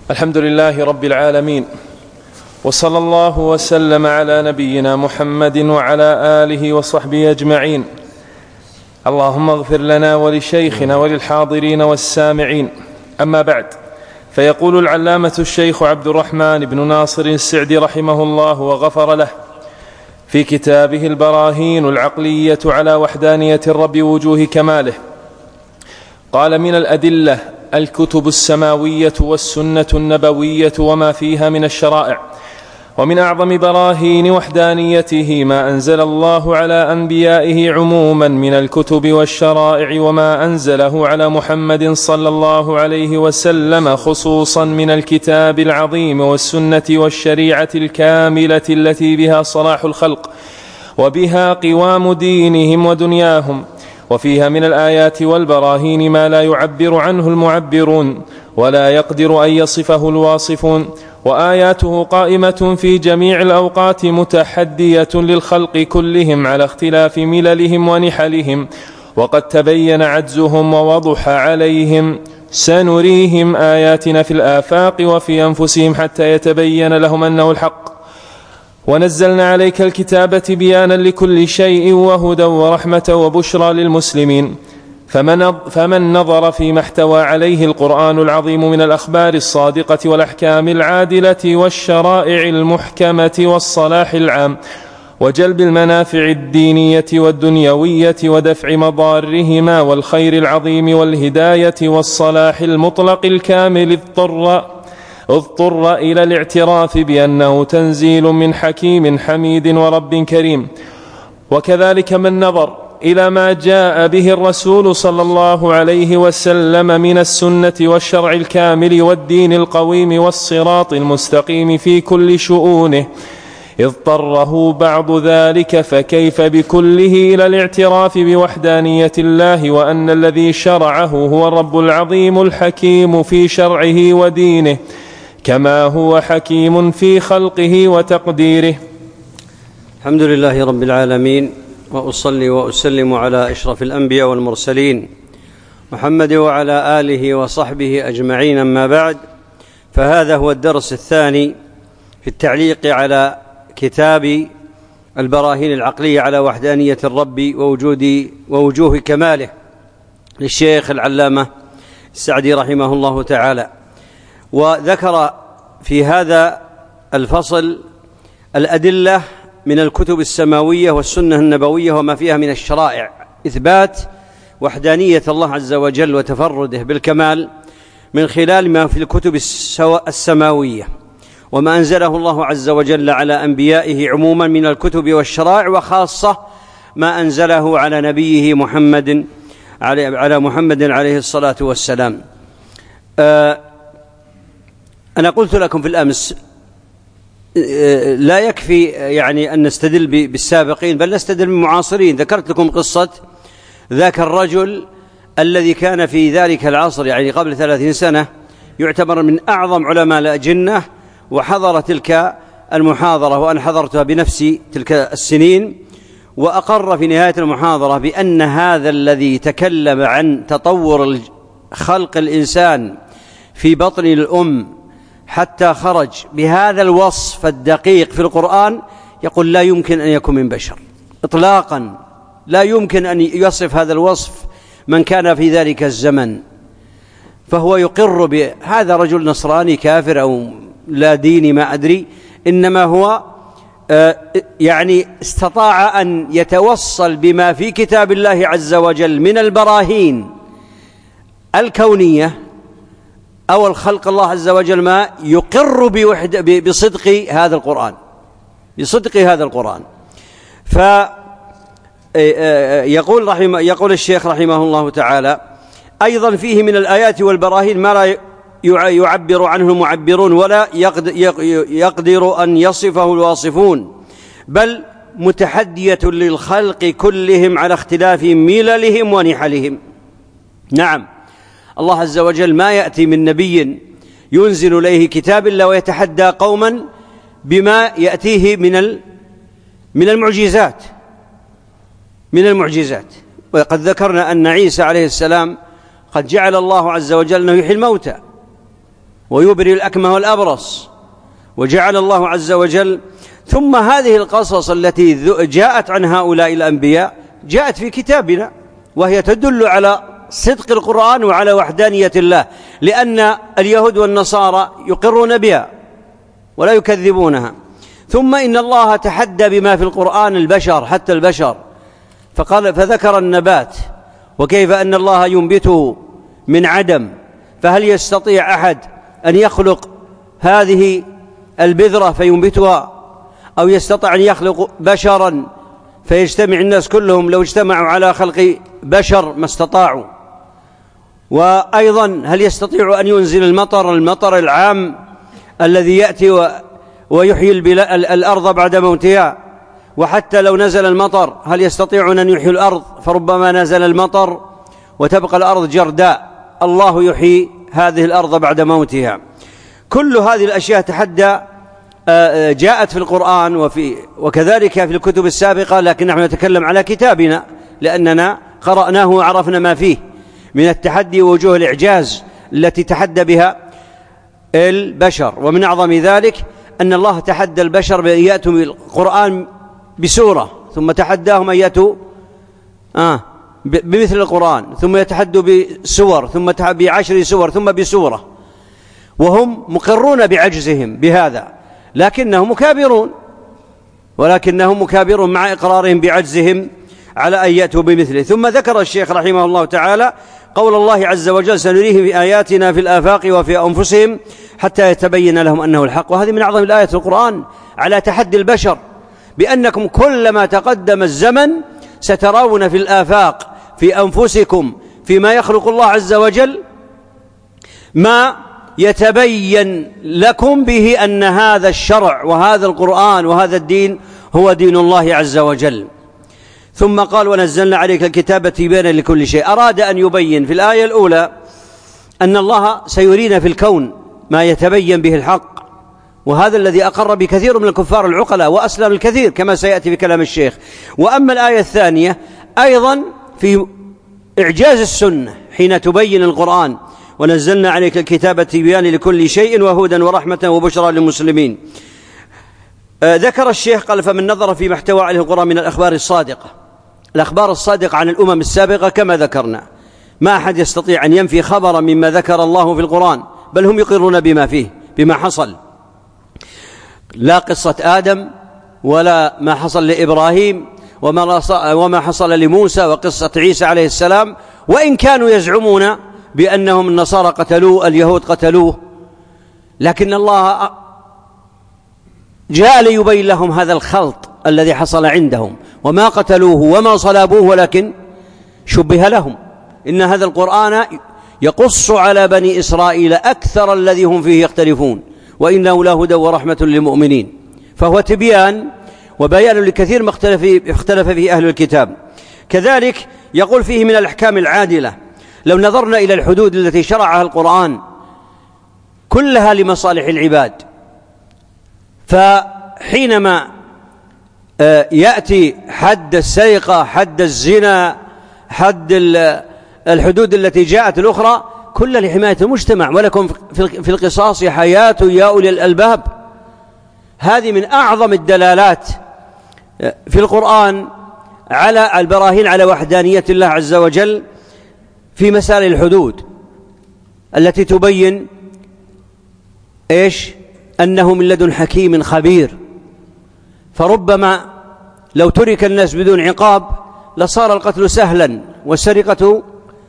الحمد لله رب العالمين، وصلى الله وسلم على نبينا محمد وعلى آله وصحبه أجمعين. اللهم اغفر لنا ولشيخنا وللحاضرين والسامعين. أما بعد، فيقول العلامة الشيخ عبد الرحمن بن ناصر السعدي رحمه الله وغفر له في كتابه البراهين العقلية على وحدانية الرب ووجوه كماله، قال: من الأدلة الكتب السماوية والسنة النبوية وما فيها من الشرائع، ومن أعظم براهين وحدانيته ما أنزل الله على أنبيائه عموما من الكتب والشرائع، وما أنزله على محمد صلى الله عليه وسلم خصوصا من الكتاب العظيم والسنة والشريعة الكاملة التي بها صلاح الخلق وبها قوام دينهم ودنياهم. وفيها من الآيات والبراهين ما لا يعبر عنه المعبرون ولا يقدر أن يصفه الواصفون، وآياته قائمة في جميع الأوقات متحدية للخلق كلهم على اختلاف مللهم ونحلهم، وقد تبين عجزهم ووضح عليهم. سنريهم آياتنا في الآفاق وفي أنفسهم حتى يتبين لهم أنه الحق. ونزلنا عليك الكتاب بيانا لكل شيء وهدى ورحمة وبشرى للمسلمين. فمن نظر فيما احتوى عليه القرآن العظيم من الأخبار الصادقة والأحكام العادلة والشرائع المحكمة والصلاح العام وجلب المنافع الدينية والدنيوية ودفع مضارهما والخير العظيم والهداية والصلاح المطلق الكامل، اضطر إلى الاعتراف بأنه تنزيل من حكيم حميد ورب كريم. وكذلك من نظر إلى ما جاء به الرسول صلى الله عليه وسلم من السنة والشرع الكامل والدين القويم والصراط المستقيم في كل شؤونه، اضطره بعض ذلك فكيف بكله إلى الاعتراف بوحدانية الله، وأن الذي شرعه هو الرب العظيم الحكيم في شرعه ودينه، كما هو حكيم في خلقه وتقديره. الحمد لله رب العالمين، وأصلي وأسلم على أشرف الأنبياء والمرسلين محمد وعلى آله وصحبه أجمعين. أما بعد، فهذا هو الدرس الثاني في التعليق على كتاب البراهين العقلية على وحدانية الرب ووجوه كماله للشيخ العلامة السعدي رحمه الله تعالى. وذكر في هذا الفصل الأدلة من الكتب السماوية والسنة النبوية وما فيها من الشرائع، إثبات وحدانية الله عز وجل وتفرده بالكمال من خلال ما في الكتب السماوية وما أنزله الله عز وجل على أنبيائه عموما من الكتب والشرائع، وخاصة ما أنزله على نبيه محمد عليه الصلاة والسلام. أنا قلت لكم في الأمس لا يكفي يعني أن نستدل بالسابقين، بل نستدل بالمعاصرين. ذكرت لكم قصة ذاك الرجل الذي كان في ذلك العصر، يعني قبل 30 سنة، يعتبر من أعظم علماء الأجنة، وحضر تلك المحاضرة وأنا حضرتها بنفسي تلك السنين، وأقر في نهاية المحاضرة بأن هذا الذي تكلم عن تطور خلق الإنسان في بطن الأم حتى خرج بهذا الوصف الدقيق في القرآن، يقول لا يمكن أن يكون من بشر إطلاقا، لا يمكن أن يصف هذا الوصف من كان في ذلك الزمن. فهو يقر بهذا رجل نصراني كافر أو لا ديني ما أدري، إنما هو يعني استطاع أن يتوصل بما في كتاب الله عز وجل من البراهين الكونية أو الخلق الله عز وجل، ما يقر بصدق هذا القرآن، بصدق هذا القرآن. يقول الشيخ رحمه الله تعالى: أيضا فيه من الآيات والبراهين ما لا يعبر عنه المعبرون ولا يقدر أن يصفه الواصفون، بل متحدية للخلق كلهم على اختلاف مللهم ونحلهم. نعم، الله عز وجل ما يأتي من نبي ينزل إليه كتاب إلا ويتحدى قوما بما يأتيه من المعجزات. وقد ذكرنا أن عيسى عليه السلام قد جعل الله عز وجل أنه يحيي الموتى، ويبرئ الأكمه والأبرص، وجعل الله عز وجل. ثم هذه القصص التي جاءت عن هؤلاء الأنبياء جاءت في كتابنا، وهي تدل على صدق القرآن وعلى وحدانية الله، لأن اليهود والنصارى يقرون بها ولا يكذبونها. ثم إن الله تحدى بما في القرآن البشر، حتى البشر، فذكر النبات وكيف أن الله ينبته من عدم، فهل يستطيع أحد أن يخلق هذه البذرة فينبتها، أو يستطيع أن يخلق بشرا فيجتمع الناس كلهم لو اجتمعوا على خلق بشر ما استطاعوا؟ وأيضا هل يستطيع أن ينزل المطر العام الذي يأتي ويحيي الأرض بعد موتها؟ وحتى لو نزل المطر هل يستطيعون أن يحيي الأرض؟ فربما نزل المطر وتبقى الأرض جرداء. الله يحيي هذه الأرض بعد موتها. كل هذه الأشياء تحدى جاءت في القرآن وكذلك في الكتب السابقة، لكن نحن نتكلم على كتابنا لأننا قرأناه وعرفنا ما فيه من التحدي ووجوه الإعجاز التي تحدى بها البشر. ومن أعظم ذلك أن الله تحدى البشر بأن يأتوا بالقرآن بسورة، ثم تحداهم أن يأتوا بمثل القرآن، ثم يتحدوا بسور، ثم ب10 سور، ثم بسورة، وهم مقرون بعجزهم بهذا، لكنهم مكابرون مع إقرارهم بعجزهم على أن يأتوا بمثله. ثم ذكر الشيخ رحمه الله تعالى قول الله عز وجل: سنريهم في آياتنا في الآفاق وفي أنفسهم حتى يتبين لهم أنه الحق. وهذه من أعظم الآيات في القرآن على تحدي البشر، بأنكم كلما تقدم الزمن سترون في الآفاق في أنفسكم فيما يخلق الله عز وجل ما يتبين لكم به أن هذا الشرع وهذا القرآن وهذا الدين هو دين الله عز وجل. ثم قال: ونزلنا عليك الكتاب تبيانا لكل شيء. أراد أن يبين في الآية الأولى أن الله سيرينا في الكون ما يتبين به الحق، وهذا الذي أقر بكثير من الكفار العقلاء وأسلم الكثير كما سيأتي في كلام الشيخ. وأما الآية الثانية أيضا في إعجاز السنة حين تبين القرآن: ونزلنا عليك الكتاب تبيانا لكل شيء وهدى ورحمة وبشرى للمسلمين. ذكر الشيخ قال: فمن نظر في محتوى عليه القرآن من الأخبار الصادقة عن الأمم السابقة كما ذكرنا، ما أحد يستطيع أن ينفي خبرا مما ذكر الله في القرآن، بل هم يقرون بما فيه، بما حصل، لا قصة آدم ولا ما حصل لإبراهيم وما حصل لموسى وقصة عيسى عليه السلام، وإن كانوا يزعمون بأنهم النصارى قتلوه، اليهود قتلوه، لكن الله جاء ليبين لهم هذا الخلط الذي حصل عندهم، وما قتلوه وما صلبوه ولكن شبه لهم. إن هذا القرآن يقص على بني إسرائيل أكثر الذي هم فيه يختلفون، وإنه لهدى ورحمة للمؤمنين. فهو تبيان وبيان لكثير ما اختلف فيه أهل الكتاب. كذلك يقول فيه من الأحكام العادلة: لو نظرنا إلى الحدود التي شرعها القرآن كلها لمصالح العباد، فحينما يأتي حد السرقة، حد الزنا، حد الحدود التي جاءت الأخرى كلها لحماية المجتمع، ولكم في القصاص حياة يا أولي الألباب. هذه من أعظم الدلالات في القرآن على البراهين على وحدانية الله عز وجل في مسائل الحدود التي تبين أنه من لدن حكيم خبير. فربما لو ترك الناس بدون عقاب لصار القتل سهلا والسرقة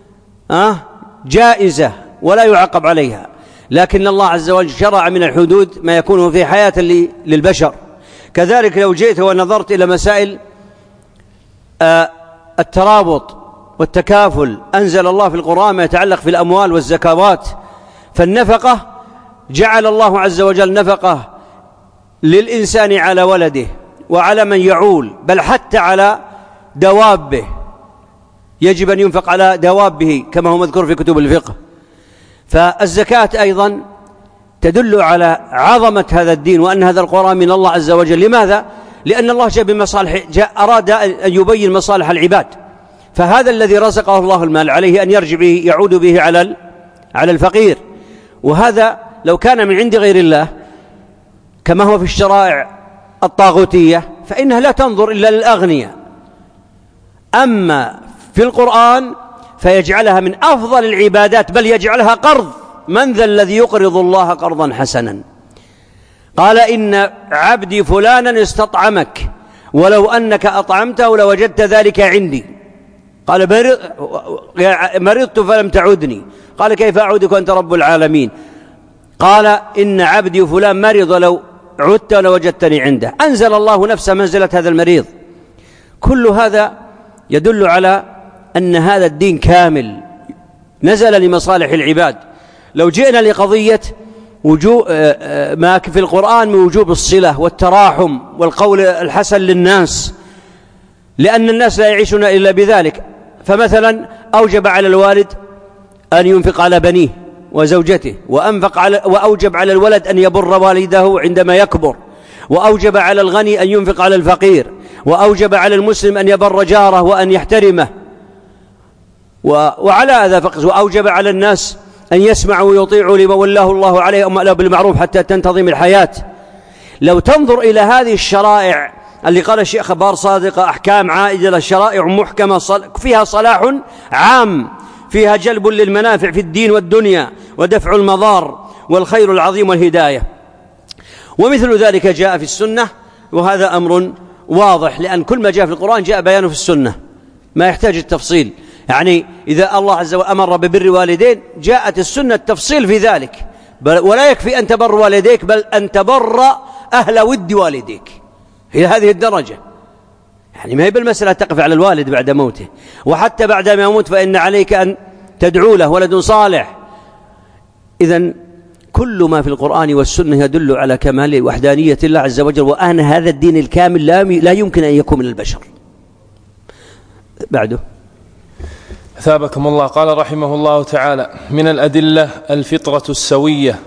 جائزة ولا يعاقب عليها، لكن الله عز وجل شرع من الحدود ما يكون في حياة للبشر. كذلك لو جئت ونظرت إلى مسائل الترابط والتكافل، أنزل الله في القرآن ما يتعلق في الأموال والزكوات. فالنفقة جعل الله عز وجل نفقة للإنسان على ولده وعلى من يعول، بل حتى على دوابه يجب أن ينفق على دوابه كما هو مذكور في كتب الفقه. فالزكاة أيضا تدل على عظمة هذا الدين وأن هذا القرآن من الله عز وجل. لماذا؟ لأن الله أراد أن يبين مصالح العباد، فهذا الذي رزقه الله المال عليه أن يرجع به يعود به على الفقير، وهذا لو كان من عند غير الله كما هو في الشرائع الطاغوتية فإنها لا تنظر إلا للأغنياء، أما في القرآن فيجعلها من أفضل العبادات، بل يجعلها قرض. من ذا الذي يقرض الله قرضا حسنا؟ قال إن عبدي فلانا استطعمك ولو أنك أطعمته لوجدت ذلك عندي. قال مرضت فلم تعودني. قال كيف أعودك وأنت رب العالمين؟ قال إن عبدي فلان مرض ولو عدت لوجدتني عنده. أنزل الله نفسه منزلة هذا المريض. كل هذا يدل على أن هذا الدين كامل نزل لمصالح العباد. لو جئنا لقضية ما في القرآن من وجوب الصلة والتراحم والقول الحسن للناس، لأن الناس لا يعيشون إلا بذلك، فمثلا أوجب على الوالد أن ينفق على بنيه وزوجته، وأوجب على الولد أن يبر والده عندما يكبر، وأوجب على الغني أن ينفق على الفقير، وأوجب على المسلم أن يبر جاره وأن يحترمه، وعلى هذا فقط. وأوجب على الناس أن يسمعوا ويطيعوا لما ولاه الله عليه أمر بالمعروف حتى تنتظم الحياة. لو تنظر إلى هذه الشرائع اللي قال الشيخ بار صادقة أحكام عائدة، الشرائع محكمة فيها صلاح عام، فيها جلب للمنافع في الدين والدنيا ودفع المضار والخير العظيم والهداية. ومثل ذلك جاء في السنة، وهذا أمر واضح، لأن كل ما جاء في القرآن جاء بيانه في السنة، ما يحتاج التفصيل. يعني إذا الله عز وجل أمر ببر والدين جاءت السنة التفصيل في ذلك، ولا يكفي أن تبر والديك، بل أن تبر أهل ود والديك إلى هذه الدرجة. يعني ما هي بالمسألة تقف على الوالد بعد موته، وحتى بعد ما يموت فإن عليك أن تدعو له ولد صالح. إذن كل ما في القرآن والسنة يدل على كمال وحدانية الله عز وجل، وأن هذا الدين الكامل لا يمكن أن يكون من البشر. بعده أثابكم الله. قال رحمه الله تعالى: من الأدلة الفطرة السوية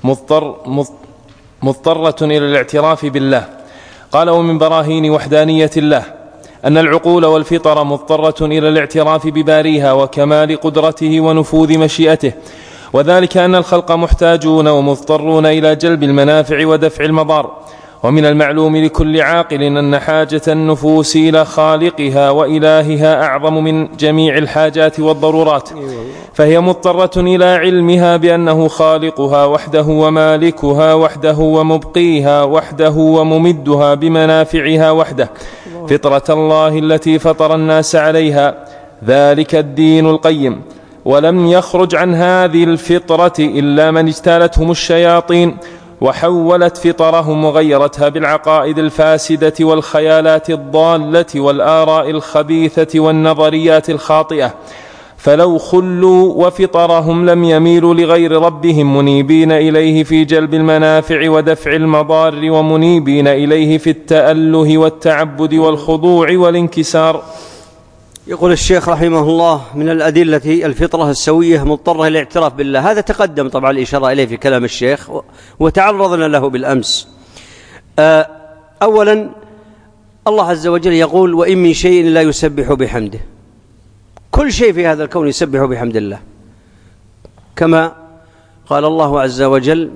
مضطرة إلى الاعتراف بالله. قال: ومن براهين وحدانية الله أن العقول والفطر مضطرة إلى الاعتراف بباريها وكمال قدرته ونفوذ مشيئته، وذلك أن الخلق محتاجون ومضطرون إلى جلب المنافع ودفع المضار. ومن المعلوم لكل عاقل أن حاجة النفوس إلى خالقها وإلهها أعظم من جميع الحاجات والضرورات، فهي مضطرة إلى علمها بأنه خالقها وحده ومالكها وحده ومبقيها وحده وممدها بمنافعها وحده، فطرة الله التي فطر الناس عليها، ذلك الدين القيم. ولم يخرج عن هذه الفطرة إلا من اجتالتهم الشياطين وحولت فطرهم وغيرتها بالعقائد الفاسدة والخيالات الضالة والآراء الخبيثة والنظريات الخاطئة. فلو خلوا وفطرهم لم يميلوا لغير ربهم منيبين إليه في جلب المنافع ودفع المضار، ومنيبين إليه في التأله والتعبد والخضوع والانكسار. يقول الشيخ رحمه الله: من الأدلة الفطرة السوية مضطرة إلى الاعتراف بالله. هذا تقدم طبعا الإشارة إليه في كلام الشيخ وتعرضنا له بالأمس. أولا الله عز وجل يقول: وإن من شيء لا يسبح بحمده. كل شيء في هذا الكون يسبح بحمد الله، كما قال الله عز وجل: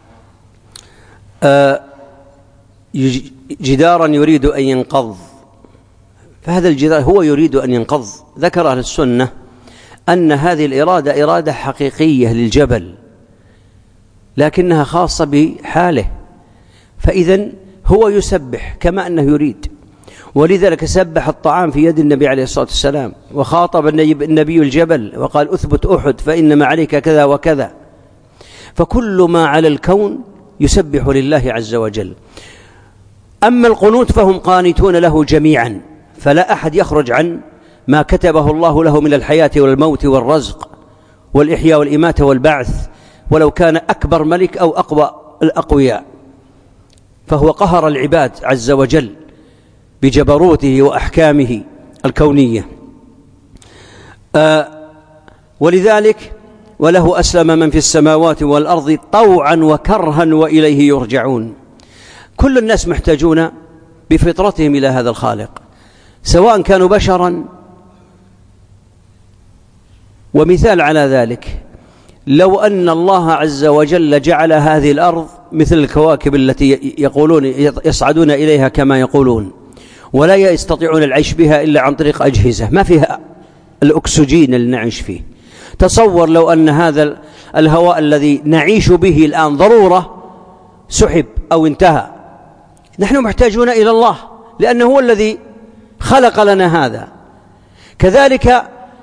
جدارا يريد أن ينقض. فهذا الجدار هو يريد أن ينقض. ذكر أهل السنة أن هذه الإرادة إرادة حقيقية للجبل، لكنها خاصة بحاله، فإذن هو يسبح كما أنه يريد. ولذلك سبح الطعام في يد النبي عليه الصلاة والسلام، وخاطب النبي الجبل وقال: أثبت أحد فإنما عليك كذا وكذا. فكل ما على الكون يسبح لله عز وجل. أما القنوت فهم قانتون له جميعا، فلا أحد يخرج عن ما كتبه الله له من الحياة والموت والرزق والإحياء والإماتة والبعث، ولو كان أكبر ملك أو أقوى الأقوياء، فهو قهر العباد عز وجل بجبروته وأحكامه الكونية. ولذلك وله أسلم من في السماوات والأرض طوعا وكرها وإليه يرجعون. كل الناس محتاجون بفطرتهم إلى هذا الخالق، سواء كانوا بشرا. ومثال على ذلك لو أن الله عز وجل جعل هذه الأرض مثل الكواكب التي يقولون يصعدون إليها كما يقولون، ولا يستطيعون العيش بها إلا عن طريق أجهزة ما فيها الأكسجين اللي نعيش فيه. تصور لو أن هذا الهواء الذي نعيش به الآن ضرورة سحب أو انتهى. نحن محتاجون إلى الله لأنه هو الذي خلق لنا هذا. كذلك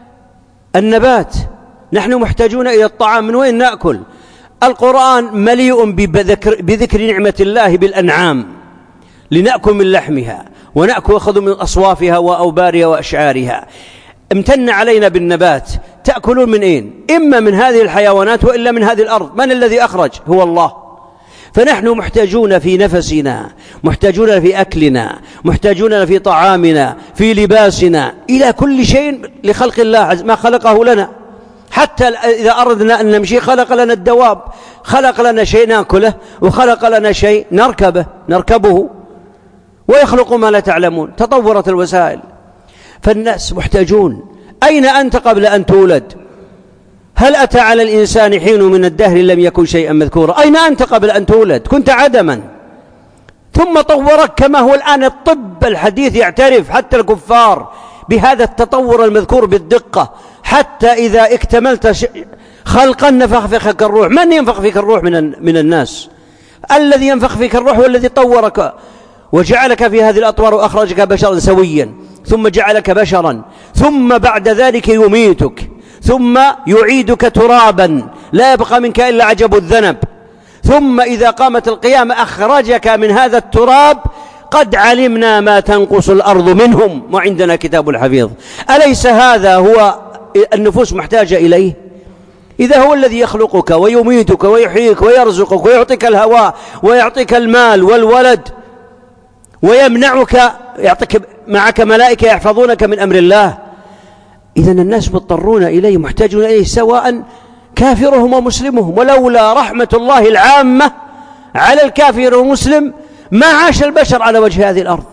النبات، نحن محتاجون إلى الطعام، من وين نأكل؟ القرآن مليء بذكر نعمة الله بالأنعام، لنأكل من لحمها ونأخذ من أصوافها وأوبارها وأشعارها. امتن علينا بالنبات، تأكلون من أين؟ إما من هذه الحيوانات وإلا من هذه الأرض. من الذي أخرج؟ هو الله. فنحن محتاجون في نفسنا، محتاجون في أكلنا، محتاجون في طعامنا، في لباسنا، إلى كل شيء لخلق الله ما خلقه لنا. حتى إذا أردنا أن نمشي خلق لنا الدواب، خلق لنا شيء نأكله، وخلق لنا شيء نركبه، ويخلق ما لا تعلمون. تطورت الوسائل، فالناس محتاجون. أين أنت قبل أن تولد؟ هل أتى على الإنسان حين من الدهر لم يكن شيئا مذكورا؟ أين أنت قبل أن تولد؟ كنت عدما، ثم طورك كما هو الآن. الطب الحديث يعترف حتى الكفار بهذا التطور المذكور بالدقة، حتى إذا اكتملت خلقا نفخ فيك الروح. من ينفخ فيك الروح من الناس؟ الذي ينفخ فيك الروح هو الذي طورك وجعلك في هذه الأطوار وأخرجك بشرا سويا، ثم جعلك بشرا، ثم بعد ذلك يميتك، ثم يعيدك ترابا لا يبقى منك إلا عجب الذنب، ثم إذا قامت القيامة أخرجك من هذا التراب. قد علمنا ما تنقص الأرض منهم وعندنا كتاب حفيظ. أليس هذا هو النفوس محتاجة إليه؟ إذا هو الذي يخلقك ويميتك ويحييك ويرزقك ويعطيك الهواء ويعطيك المال والولد ويمنعك، يعطيك معك ملائكة يحفظونك من أمر الله. إذن الناس مضطرون إليه، محتاجون إليه، سواء كافرهم ومسلمهم. ولولا رحمة الله العامة على الكافر والمسلم ما عاش البشر على وجه هذه الأرض،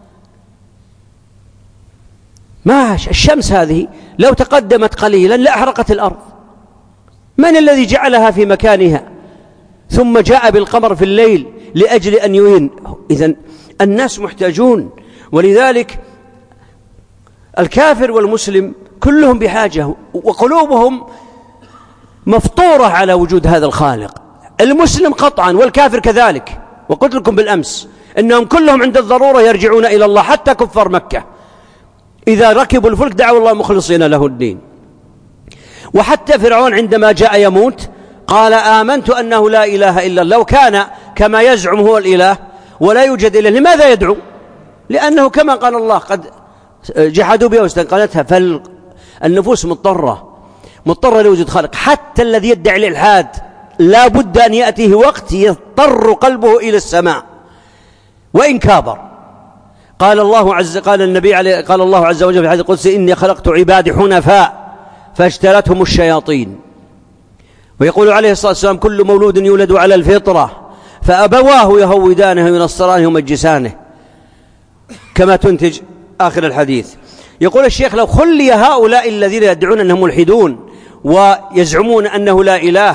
ما عاش. الشمس هذه لو تقدمت قليلا لأحرقت الأرض. من الذي جعلها في مكانها ثم جاء بالقمر في الليل لأجل أن يعين؟ إذن الناس محتاجون. ولذلك الكافر والمسلم كلهم بحاجة، وقلوبهم مفطورة على وجود هذا الخالق. المسلم قطعا والكافر كذلك. وقلت لكم بالأمس أنهم كلهم عند الضرورة يرجعون إلى الله، حتى كفار مكة إذا ركبوا الفلك دعوا الله مخلصين له الدين. وحتى فرعون عندما جاء يموت قال آمنت أنه لا إله إلا الله. لو كان كما يزعم هو الإله ولا يوجد إله، لماذا يدعو؟ لأنه كما قال الله قد جحدوا بها واستنقذتها. فالنفوس مضطرة لوجود خالق. حتى الذي يدعي الإلحاد لا بد أن يأتيه وقت يضطر قلبه إلى السماء وإن كابر. قال الله عز وجل في الحديث القدسي إني خلقت عبادي حنفاء فاجتلتهم الشياطين. ويقول عليه الصلاة والسلام كل مولود يولد على الفطرة فأبواه يهودانه وينصرانه ويمجسانه، كما تنتج آخر الحديث. يقول الشيخ لو خلي هؤلاء الذين يدعون أنهم ملحدون ويزعمون أنه لا إله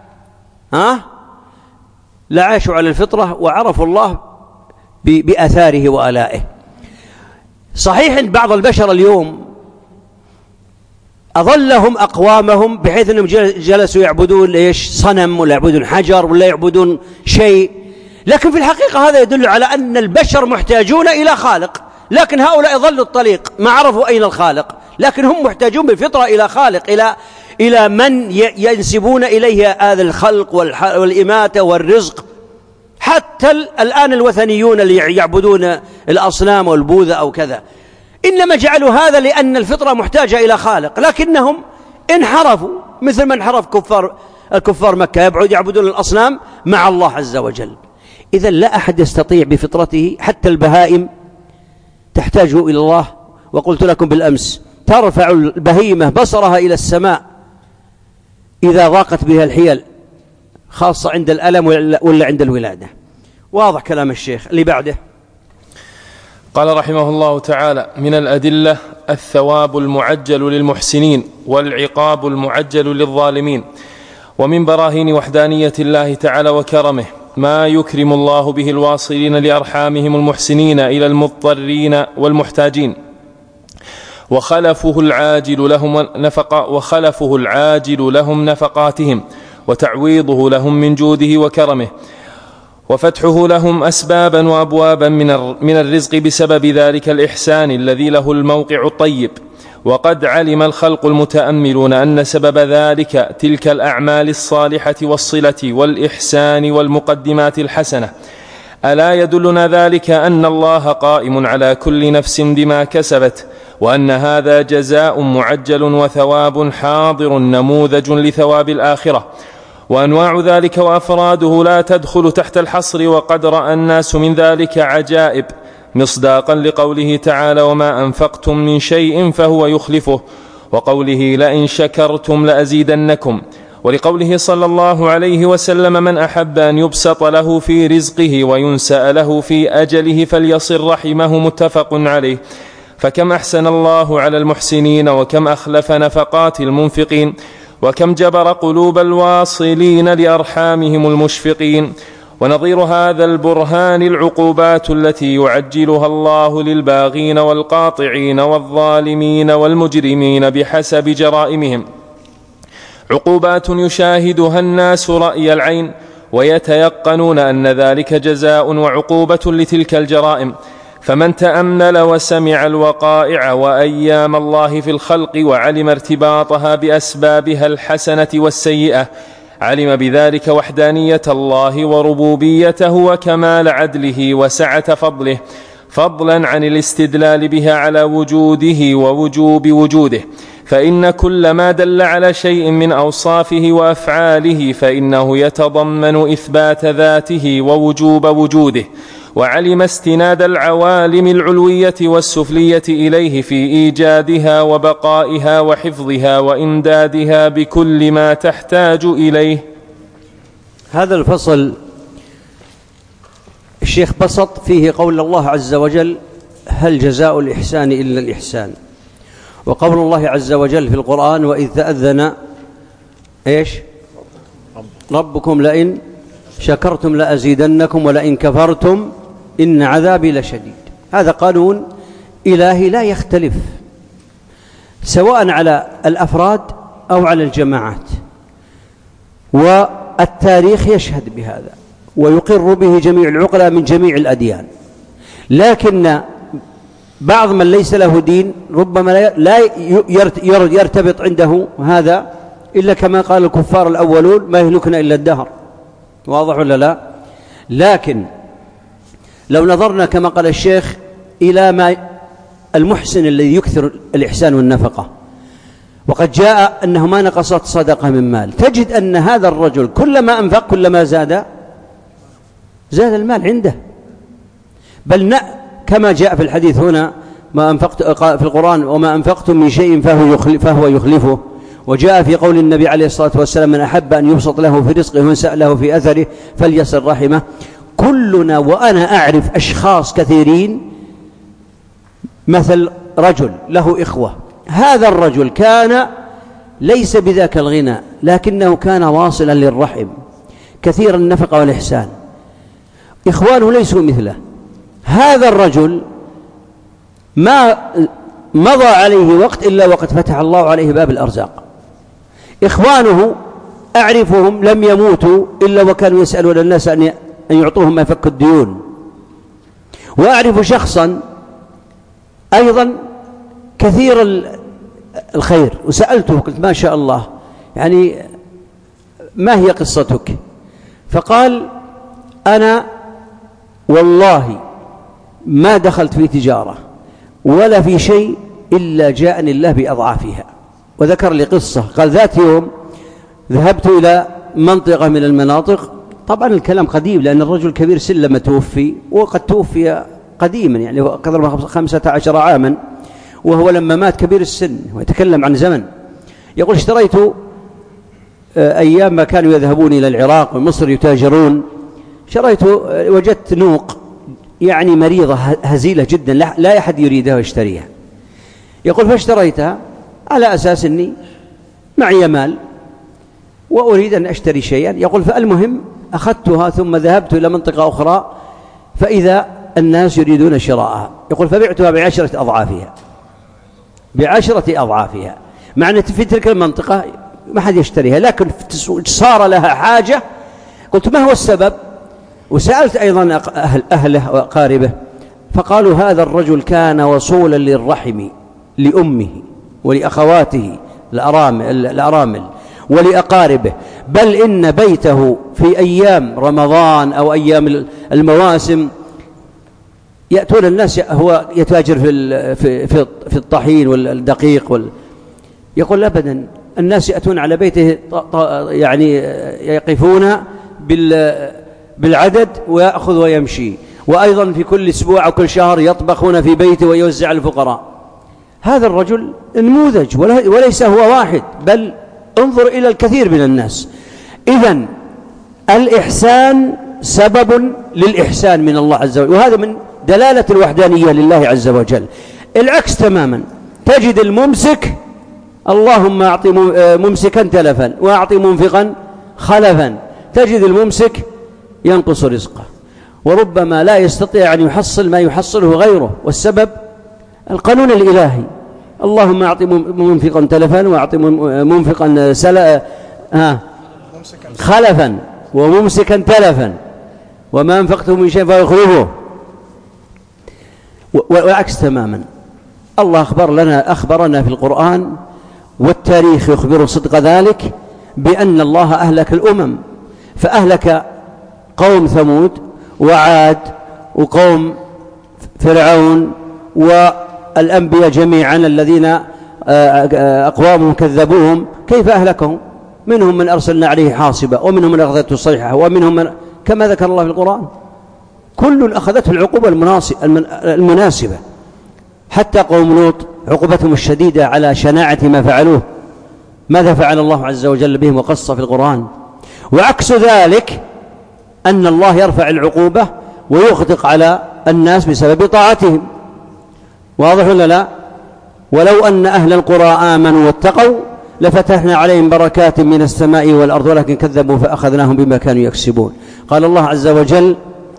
لعاشوا على الفطرة وعرفوا الله بأثاره وآلائه. صحيح أن بعض البشر اليوم أضلهم أقوامهم بحيث أنهم جلسوا يعبدون صنم ولا يعبدون حجر ولا يعبدون شيء، لكن في الحقيقة هذا يدل على أن البشر محتاجون إلى خالق. لكن هؤلاء ضلوا الطريق، ما عرفوا أين الخالق، لكن هم محتاجون بالفطرة إلى خالق، إلى من ينسبون إليه هذا الخلق والإماتة والرزق. حتى الآن الوثنيون اللي يعبدون الأصنام والبوذا أو كذا إنما جعلوا هذا لأن الفطرة محتاجة إلى خالق، لكنهم انحرفوا مثل ما انحرف الكفار مكة يعبدون الأصنام مع الله عز وجل. إذن لا أحد يستطيع بفطرته، حتى البهائم تحتاج إلى الله. وقلت لكم بالأمس ترفع البهيمة بصرها إلى السماء إذا ضاقت بها الحيل، خاصة عند الألم ولا عند الولادة. واضح كلام الشيخ. اللي بعده قال رحمه الله تعالى من الأدلة الثواب المعجل للمحسنين والعقاب المعجل للظالمين. ومن براهين وحدانية الله تعالى وكرمه ما يكرم الله به الواصلين لأرحامهم المحسنين إلى المضطرين والمحتاجين، وخلفه العاجل لهم نفقاتهم، وتعويضه لهم من جوده وكرمه، وفتحه لهم أسبابا وأبوابا من الرزق بسبب ذلك الإحسان الذي له الموقع الطيب. وقد علم الخلق المتأملون أن سبب ذلك تلك الأعمال الصالحة والصلة والإحسان والمقدمات الحسنة. ألا يدلنا ذلك أن الله قائم على كل نفس بما كسبت، وأن هذا جزاء معجل وثواب حاضر نموذج لثواب الآخرة، وأنواع ذلك وأفراده لا تدخل تحت الحصر، وقد رأى الناس من ذلك عجائب، مصداقا لقوله تعالى: وما أنفقتم من شيء فهو يخلفه، وقوله: لئن شكرتم لأزيدنكم، ولقوله صلى الله عليه وسلم: من أحب أن يبسط له في رزقه وينسأ له في أجله فليصل رحمه، متفق عليه. فكم أحسن الله على المحسنين، وكم أخلف نفقات المنفقين، وكم جبر قلوب الواصلين لأرحامهم المشفقين. ونظير هذا البرهان العقوبات التي يعجلها الله للباغين والقاطعين والظالمين والمجرمين بحسب جرائمهم، عقوبات يشاهدها الناس رأي العين، ويتيقنون أن ذلك جزاء وعقوبة لتلك الجرائم. فمن تأمل وسمع الوقائع وأيام الله في الخلق وعلم ارتباطها بأسبابها الحسنة والسيئة، علم بذلك وحدانية الله وربوبيته وكمال عدله وسعة فضله، فضلا عن الاستدلال بها على وجوده ووجوب وجوده. فإن كل ما دل على شيء من أوصافه وأفعاله فإنه يتضمن إثبات ذاته ووجوب وجوده، وعلم استناد العوالم العلوية والسفلية إليه في إيجادها وبقائها وحفظها وإمدادها بكل ما تحتاج إليه. هذا الفصل الشيخ بسط فيه قول الله عز وجل: هل جزاء الإحسان إلا الإحسان، وقول الله عز وجل في القرآن: وإذ تأذن ربكم لئن شكرتم لأزيدنكم ولئن كفرتم إن عذابي لشديد. هذا قانون إلهي لا يختلف سواء على الأفراد أو على الجماعات، والتاريخ يشهد بهذا ويقر به جميع العقلاء من جميع الأديان. لكن بعض من ليس له دين ربما لا يرتبط عنده هذا إلا كما قال الكفار الأولون: ما يهلكنا إلا الدهر. واضح ولا لا؟ لكن لو نظرنا كما قال الشيخ إلى ما المحسن الذي يكثر الإحسان والنفقة، وقد جاء أنه ما نقصت صدقة من مال، تجد أن هذا الرجل كلما أنفق كلما زاد المال عنده. بل كما جاء في الحديث هنا ما أنفقت في القرآن: وما أنفقتم من شيء فهو يخلفه. وجاء في قول النبي عليه الصلاة والسلام: من أحب أن يبسط له في رزقه وينسأ له في أثره فليصل رحمه. كلنا وأنا أعرف أشخاص كثيرين، مثل رجل له إخوة، هذا الرجل كان ليس بذاك الغنى لكنه كان واصلا للرحم، كثير النفقة والإحسان، إخوانه ليسوا مثله. هذا الرجل ما مضى عليه وقت إلا وقد فتح الله عليه باب الأرزاق. إخوانه أعرفهم لم يموتوا إلا وكانوا يسألون الناس أن يعطوهم ما يفك الديون. وأعرف شخصا أيضا كثير الخير، وسألته قلت: ما شاء الله، يعني ما هي قصتك؟ فقال: أنا والله ما دخلت في تجارة ولا في شيء إلا جاءني الله بأضعافها. وذكر لي قصة، قال: ذات يوم ذهبت إلى منطقة من المناطق، طبعا الكلام قديم لأن الرجل كبير سن لما توفي، وقد توفي قديما يعني قدر من 15 عاما، وهو لما مات كبير السن، ويتكلم عن زمن. يقول: اشتريت أيام ما كانوا يذهبون إلى العراق ومصر يتاجرون، وجدت نوق يعني مريضة هزيلة جدا لا أحد يريدها ويشتريها. يقول: فاشتريتها على أساس أني معي مال، وأريد أن أشتري شيئا. يقول فالمهم أخذتها ثم ذهبت إلى منطقة أخرى فإذا الناس يريدون شراءها. يقول فبعتها ب10 أضعافها، ب10 أضعافها، مع أن في تلك المنطقة ما حد يشتريها، لكن صار لها حاجة. قلت ما هو السبب؟ وسألت أيضا أهله وأقاربه، فقالوا هذا الرجل كان وصولا للرحم، لأمه ولأخواته الأرامل ولأقاربه، بل إن بيته في أيام رمضان أو أيام المواسم يأتون الناس، هو يتاجر في الطحين والدقيق يقول أبدا الناس يأتون على بيته يعني يقفون بالعدد ويأخذ ويمشي، وأيضا في كل أسبوع أو كل شهر يطبخون في بيته ويوزع الفقراء. هذا الرجل نموذج وليس هو واحد، بل انظر إلى الكثير من الناس. إذن الإحسان سبب للإحسان من الله عز وجل، وهذا من دلالة الوحدانية لله عز وجل. العكس تماما، تجد الممسك اللهم أعطي ممسكا تلفا وأعطي منفقا خلفا، تجد الممسك ينقص رزقه وربما لا يستطيع أن يحصل ما يحصله غيره، والسبب القانون الإلهي، اللهم أعطي منفقا تلفا وأعطي منفقا خلفا وممسكا تلفا، وما أنفقته من شيء فيخلفه. والعكس تماما. الله أخبرنا في القرآن والتاريخ يخبر صدق ذلك بأن الله أهلك الأمم، فأهلك قوم ثمود وعاد وقوم فرعون والأنبياء جميعا الذين أقوامهم كذبوهم. كيف أهلكهم؟ منهم من أرسلنا عليه حاصبة، ومنهم من أخذته الصيحة، ومنهم من كما ذكر الله في القرآن كل أخذته العقوبة المناسبة. حتى قوم لوط عقوبتهم الشديدة على شناعة ما فعلوه، ماذا فعل الله عز وجل بهم وقص في القرآن. وعكس ذلك أن الله يرفع العقوبة ويغدق على الناس بسبب طاعتهم. واضح ولا لا؟ ولو أن أهل القرى آمنوا واتقوا لفتحنا عليهم بركات من السماء والأرض ولكن كذبوا فأخذناهم بما كانوا يكسبون. قال الله عز وجل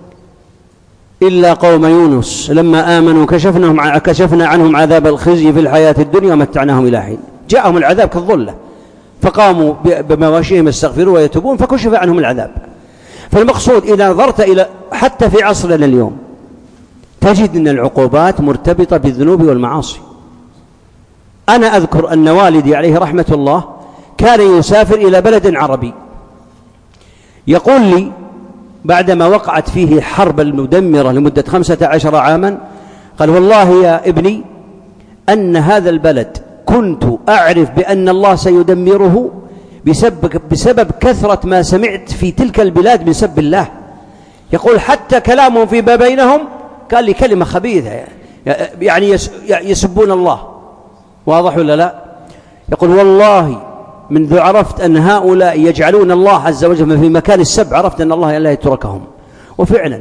إلا قوم يونس لما آمنوا كشفنا عنهم عذاب الخزي في الحياة الدنيا ومتعناهم إلى حين. جاءهم العذاب كالظلة فقاموا بمواشيهم يستغفرون ويتوبون فكشف عنهم العذاب. فالمقصود إذا نظرت إلى حتى في عصرنا اليوم تجد أن العقوبات مرتبطة بالذنوب والمعاصي. أنا أذكر أن والدي عليه رحمة الله كان يسافر إلى بلد عربي، يقول لي بعدما وقعت فيه حرب المدمرة لمدة 15 عاما، قال والله يا ابني أن هذا البلد كنت أعرف بأن الله سيدمره بسبب كثرة ما سمعت في تلك البلاد من سب الله. يقول حتى كلامهم فيما بينهم قال لي كلمة خبيثة، يعني يسبون الله. واضح ولا لا؟ يقول والله منذ عرفت أن هؤلاء يجعلون الله عز وجل في مكان السب عرفت أن الله لا يتركهم. وفعلا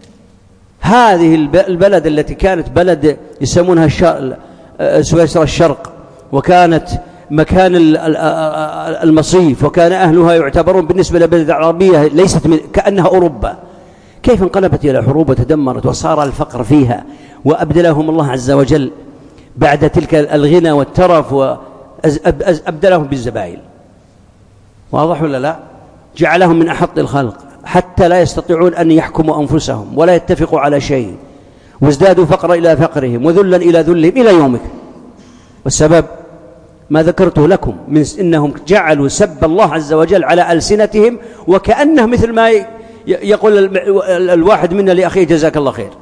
هذه البلد التي كانت بلد يسمونها سويسرا الشرق، وكانت مكان المصيف، وكان أهلها يعتبرون بالنسبة للبلد العربية ليست كأنها أوروبا، كيف انقلبت إلى حروب وتدمرت وصار الفقر فيها، وأبدلهم الله عز وجل بعد تلك الغنى والترف وأبدلهم بالزبائن. واضح ولا لا؟ جعلهم من أحط الخلق حتى لا يستطيعون أن يحكموا أنفسهم ولا يتفقوا على شيء، وازدادوا فقر إلى فقرهم وذلا إلى ذلهم إلى يومك. والسبب ما ذكرته لكم من إنهم جعلوا سب الله عز وجل على ألسنتهم، وكأنه مثل ما يقول الواحد منا لأخيه جزاك الله خير.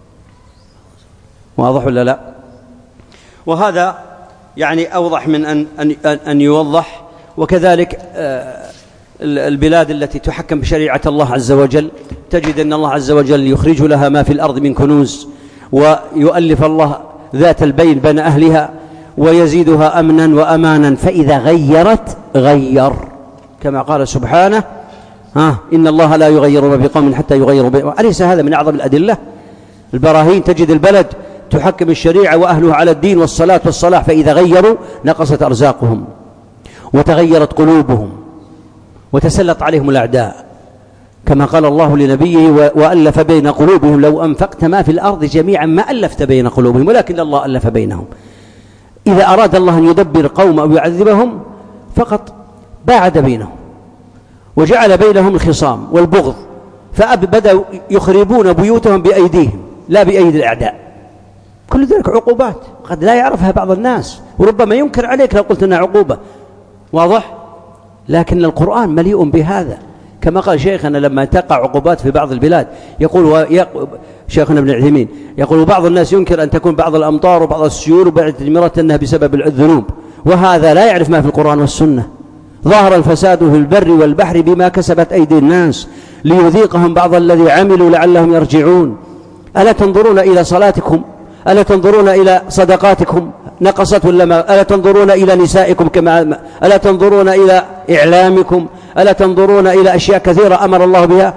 واضح ولا لا؟ وهذا يعني أوضح من أن يوضح. وكذلك البلاد التي تحكم بشريعة الله عز وجل تجد أن الله عز وجل يخرج لها ما في الأرض من كنوز، ويؤلف الله ذات البين بين أهلها ويزيدها أمنا وأمانا، فإذا غيرت غير كما قال سبحانه إن الله لا يغير ما بقوم حتى يغيروا بهم. أليس هذا من أعظم الأدلة البراهين؟ تجد البلد تحكم الشريعة وأهلها على الدين والصلاة والصلاح، فإذا غيروا نقصت أرزاقهم وتغيرت قلوبهم وتسلط عليهم الأعداء، كما قال الله لنبيه: وألف بين قلوبهم لو أنفقت ما في الأرض جميعا ما ألفت بين قلوبهم ولكن الله ألف بينهم. إذا أراد الله أن يدبر قوم أو يعذبهم فقط باعد بينهم وجعل بينهم الخصام والبغض، فبدأوا يخربون بيوتهم بأيديهم لا بأيدي الأعداء. كل ذلك عقوبات قد لا يعرفها بعض الناس، وربما ينكر عليك لو قلت أنها عقوبة، واضح؟ لكن القرآن مليء بهذا، كما قال شيخنا لما تقع عقوبات في بعض البلاد يقول شيخنا ابن عثيمين يقول: بعض الناس ينكر أن تكون بعض الأمطار وبعض السيول وبعض التدميرات أنها بسبب الذنوب، وهذا لا يعرف ما في القرآن والسنة. ظهر الفساد في البر والبحر بما كسبت أيدي الناس ليذيقهم بعض الذي عملوا لعلهم يرجعون. ألا تنظرون إلى صلاتكم؟ ألا تنظرون إلى صدقاتكم نقصت ولا ما؟ ألا تنظرون إلى نسائكم كما؟ ألا تنظرون إلى إعلامكم؟ ألا تنظرون إلى أشياء كثيرة أمر الله بها؟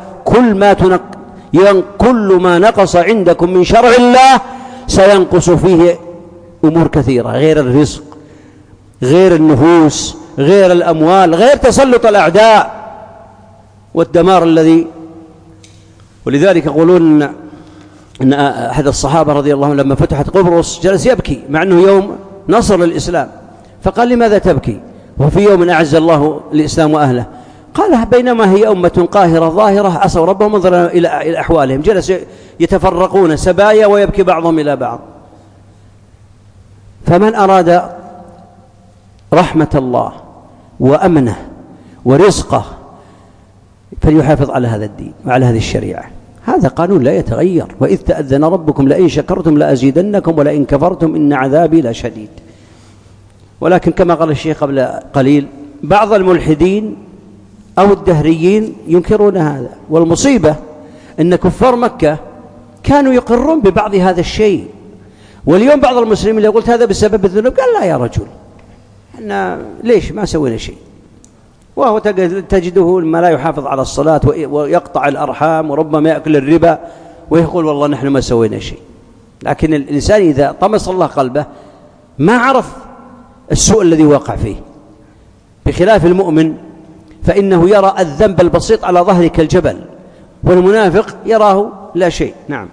كل ما نقص عندكم من شرع الله سينقص فيه أمور كثيرة، غير الرزق، غير النفوس، غير الأموال، غير تسلط الأعداء والدمار الذي. ولذلك يقولون أن أحد الصحابة رضي الله عنه لما فتحت قبرص جلس يبكي مع أنه يوم نصر للإسلام، فقال: لماذا تبكي وفي يوم أعز الله الإسلام وأهله؟ قال: بينما هي أمة قاهرة ظاهرة عصوا ربهم انظر إلى أحوالهم، جلس يتفرقون سبايا ويبكي بعضهم إلى بعض. فمن أراد رحمة الله وأمنه ورزقه فليحافظ على هذا الدين وعلى هذه الشريعة. هذا قانون لا يتغير: وإذ تأذن ربكم لئن شكرتم لأزيدنكم ولئن كفرتم إن عذابي لشديد. ولكن كما قال الشيخ قبل قليل بعض الملحدين أو الدهريين ينكرون هذا، والمصيبة أن كفار مكة كانوا يقرون ببعض هذا الشيء، واليوم بعض المسلمين اللي قلت هذا بسبب الذنوب قال: لا يا رجل، إحنا ليش ما سوينا شيء؟ وهو تجده ما لا يحافظ على الصلاة ويقطع الأرحام وربما يأكل الربا ويقول: والله نحن ما سوينا شيء. لكن الإنسان إذا طمس الله قلبه ما عرف السوء الذي وقع فيه، بخلاف المؤمن فإنه يرى الذنب البسيط على ظهره كالجبل، والمنافق يراه لا شيء. نعم.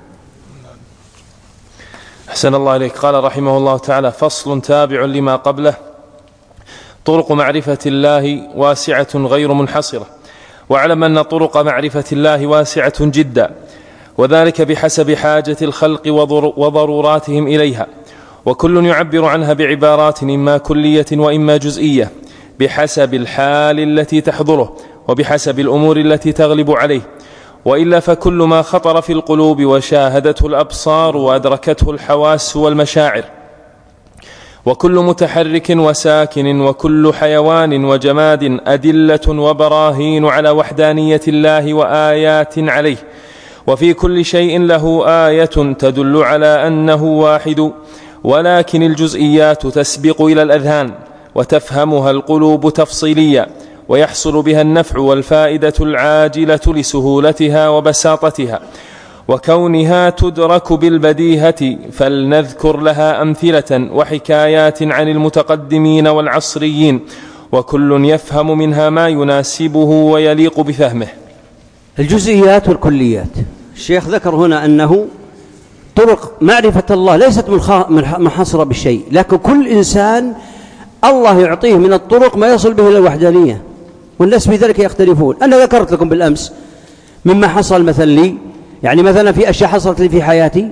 أحسن الله إليك. قال رحمه الله تعالى: فصل تابع لما قبله: طرق معرفة الله واسعة غير منحصرة، واعلم أن طرق معرفة الله واسعة جدا، وذلك بحسب حاجة الخلق وضروراتهم إليها، وكل يعبر عنها بعبارات إما كلية وإما جزئية بحسب الحال التي تحضره وبحسب الأمور التي تغلب عليه، وإلا فكل ما خطر في القلوب وشاهدته الأبصار وأدركته الحواس والمشاعر، وكل متحرك وساكن وكل حيوان وجماد أدلة وبراهين على وحدانية الله وآيات عليه، وفي كل شيء له آية تدل على أنه واحد، ولكن الجزئيات تسبق إلى الأذهان وتفهمها القلوب تفصيليا، ويحصل بها النفع والفائدة العاجلة لسهولتها وبساطتها وكونها تدرك بالبديهة، فلنذكر لها أمثلة وحكايات عن المتقدمين والعصريين، وكل يفهم منها ما يناسبه ويليق بفهمه. الجزئيات والكليات. الشيخ ذكر هنا أنه طرق معرفة الله ليست منحصرة بالشيء، لكن كل إنسان الله يعطيه من الطرق ما يصل به إلى الوحدانية، والناس بذلك يختلفون. أنا ذكرت لكم بالأمس مما حصل مثلا لي، يعني مثلا في أشياء حصلت لي في حياتي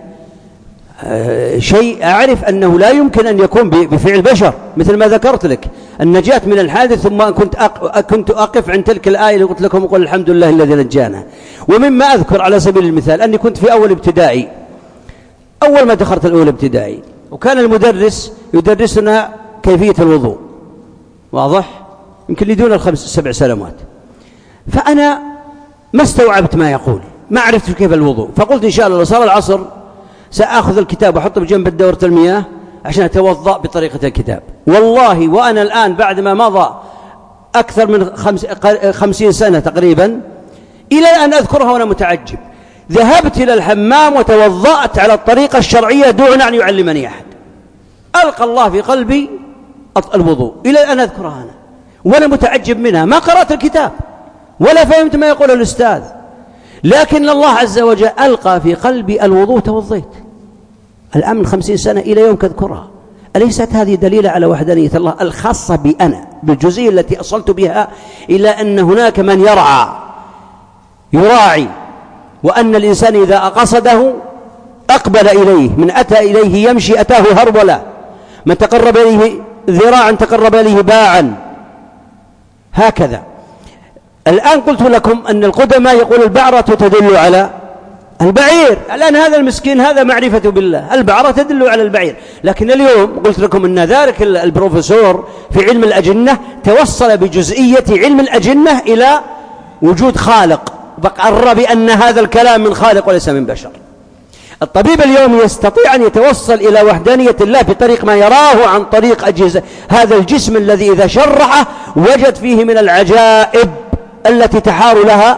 شيء أعرف أنه لا يمكن أن يكون بفعل بشر، مثل ما ذكرت لك النجاة من الحادث، ثم كنت أقف عند تلك الآية اللي قلت لكم وقل الحمد لله الذي نجانا. ومما أذكر على سبيل المثال أني كنت في أول ابتدائي، أول ما دخلت الأول ابتدائي، وكان المدرس يدرسنا كيفية الوضوء، واضح؟ يمكن لي دون 5-7 سنوات، فأنا ما استوعبت ما يقول، ما عرفت كيف الوضوء، فقلت إن شاء الله لو صار العصر سأخذ الكتاب وأحطه بجنب دورة المياه عشان أتوضأ بطريقة الكتاب. والله وأنا الآن بعد ما مضى أكثر من 50 سنة تقريبا إلى أن أذكرها وأنا متعجب، ذهبت إلى الحمام وتوضأت على الطريقة الشرعية دون أن يعلمني أحد، ألقى الله في قلبي الوضوء إلى أن أذكرها أنا وأنا متعجب منها، ما قرأت الكتاب ولا فهمت ما يقول الأستاذ، لكن الله عز وجل ألقى في قلبي الوضوء توضيت. الآن من 50 سنة إلى يوم أذكرها. أليست هذه دليل على وحدانية الله الخاصة بأنا بالجزئية التي أصلت بها إلى أن هناك من يراعي، وأن الإنسان إذا قصده أقبل إليه، من أتى إليه يمشي أتاه هرولا، من تقرب إليه ذراعا تقرب إليه باعا، هكذا. الآن قلت لكم أن القدماء يقول البعرة تدل على البعير. الآن هذا المسكين هذا معرفة بالله، البعرة تدل على البعير. لكن اليوم قلت لكم أن ذلك البروفيسور في علم الأجنة توصل بجزئية علم الأجنة إلى وجود خالق، فقرر بأن هذا الكلام من خالق وليس من بشر. الطبيب اليوم يستطيع أن يتوصل إلى وحدانية الله بطريق ما يراه عن طريق أجهزة هذا الجسم الذي إذا شرحه وجد فيه من العجائب التي تحار لها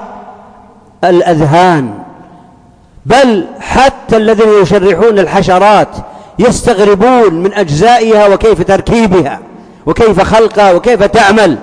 الأذهان. بل حتى الذين يشرحون الحشرات يستغربون من أجزائها وكيف تركيبها وكيف خلقها وكيف تعمل.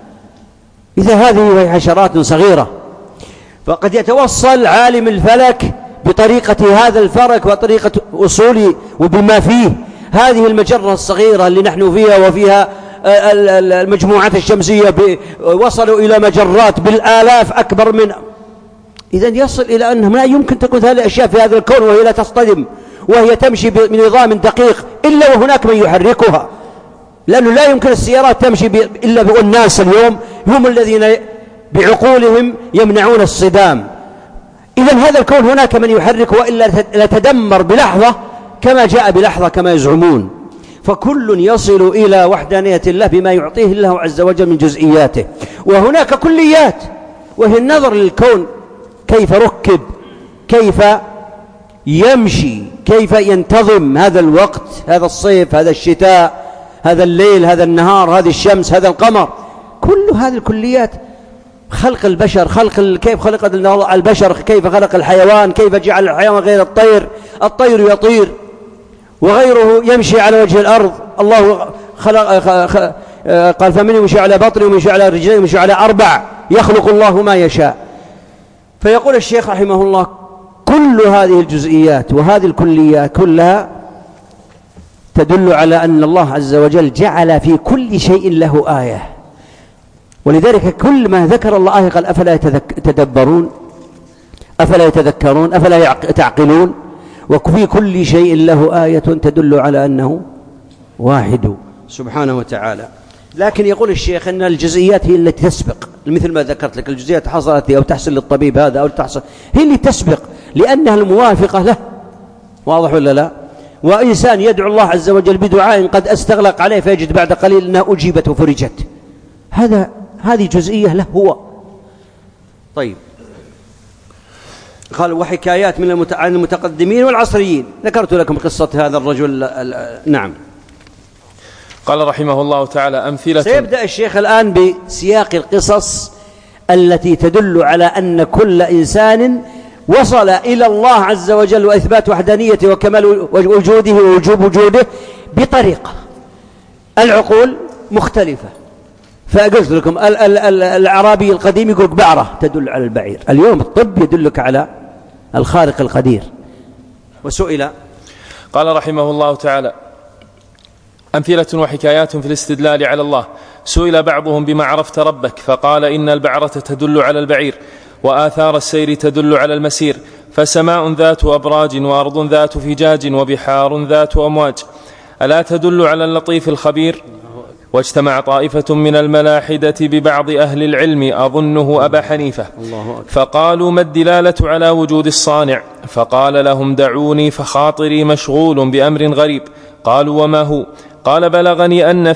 إذا هذه حشرات صغيرة، فقد يتوصل عالم الفلك بطريقة هذا الفرق وطريقة أصول وبما فيه هذه المجرة الصغيرة اللي نحن فيها، وفيها المجموعات الشمسية وصلوا إلى مجرات بالآلاف أكبر من. إذن يصل إلى أنه لا يمكن تكون هذه الأشياء في هذا الكون وهي لا تصطدم وهي تمشي بنظام دقيق إلا وهناك من يحركها، لأنه لا يمكن السيارات تمشي إلا بالناس اليوم هم الذين بعقولهم يمنعون الصدام. إذن هذا الكون هناك من يحرك، وإلا لتدمر بلحظة كما جاء بلحظة كما يزعمون. فكل يصل إلى وحدانية الله بما يعطيه الله عز وجل من جزئياته. وهناك كليات، وهي النظر للكون كيف ركب، كيف يمشي، كيف ينتظم هذا الوقت، هذا الصيف، هذا الشتاء، هذا الليل، هذا النهار، هذه الشمس، هذا القمر. كل هذه الكليات، خلق البشر، كيف خلق البشر، كيف خلق الحيوان، كيف جعل الحيوان غير الطير يطير وغيره يمشي على وجه الأرض. الله قال فمن يمشي على بطن ويمشي على رجلين ويمشي على 4، يخلق الله ما يشاء. فيقول الشيخ رحمه الله كل هذه الجزئيات وهذه الكليات كلها تدل على أن الله عز وجل جعل في كل شيء له آية. ولذلك كل ما ذكر الله آية قال أفلا يتدبرون، أفلا يتذكرون، أفلا تعقلون. وفي كل شيء له آية تدل على أنه واحد سبحانه وتعالى. لكن يقول الشيخ أن الجزئيات هي التي تسبق، مثل ما ذكرت لك الجزئيات حصلت أو تحصل للطبيب هذا أو تحصل، هي اللي تسبق لأنها الموافقة له. واضح ولا لا؟ وإنسان يدعو الله عز وجل بدعاء قد استغلق عليه فيجد بعد قليل أنها أجيبت وفرجت، هذه جزئية له هو. طيب، قال وحكايات من المتقدمين والعصريين. ذكرت لكم قصة هذا الرجل. نعم. قال رحمه الله تعالى أمثلة. سيبدأ الشيخ الآن بسياق القصص التي تدل على أن كل إنسان وصل إلى الله عز وجل وإثبات وحدانيته وكمال وجوده ووجوب وجوده بطريقة. العقول مختلفة. فقلت لكم الأعرابي القديم يقول بعرة تدل على البعير، اليوم الطب يدلك على الخارق القدير. وسئل قال رحمه الله تعالى أمثلة وحكايات في الاستدلال على الله. سئل بعضهم بما عرفت ربك، فقال إن البعرة تدل على البعير، وآثار السير تدل على المسير، فسماء ذات أبراج، وأرض ذات فجاج، وبحار ذات أمواج، ألا تدل على اللطيف الخبير؟ واجتمع طائفة من الملاحدة ببعض أهل العلم أظنه أبا حنيفة، فقالوا ما الدلالة على وجود الصانع؟ فقال لهم دعوني فخاطري مشغول بأمر غريب. قالوا وما هو؟ قال بلغني أن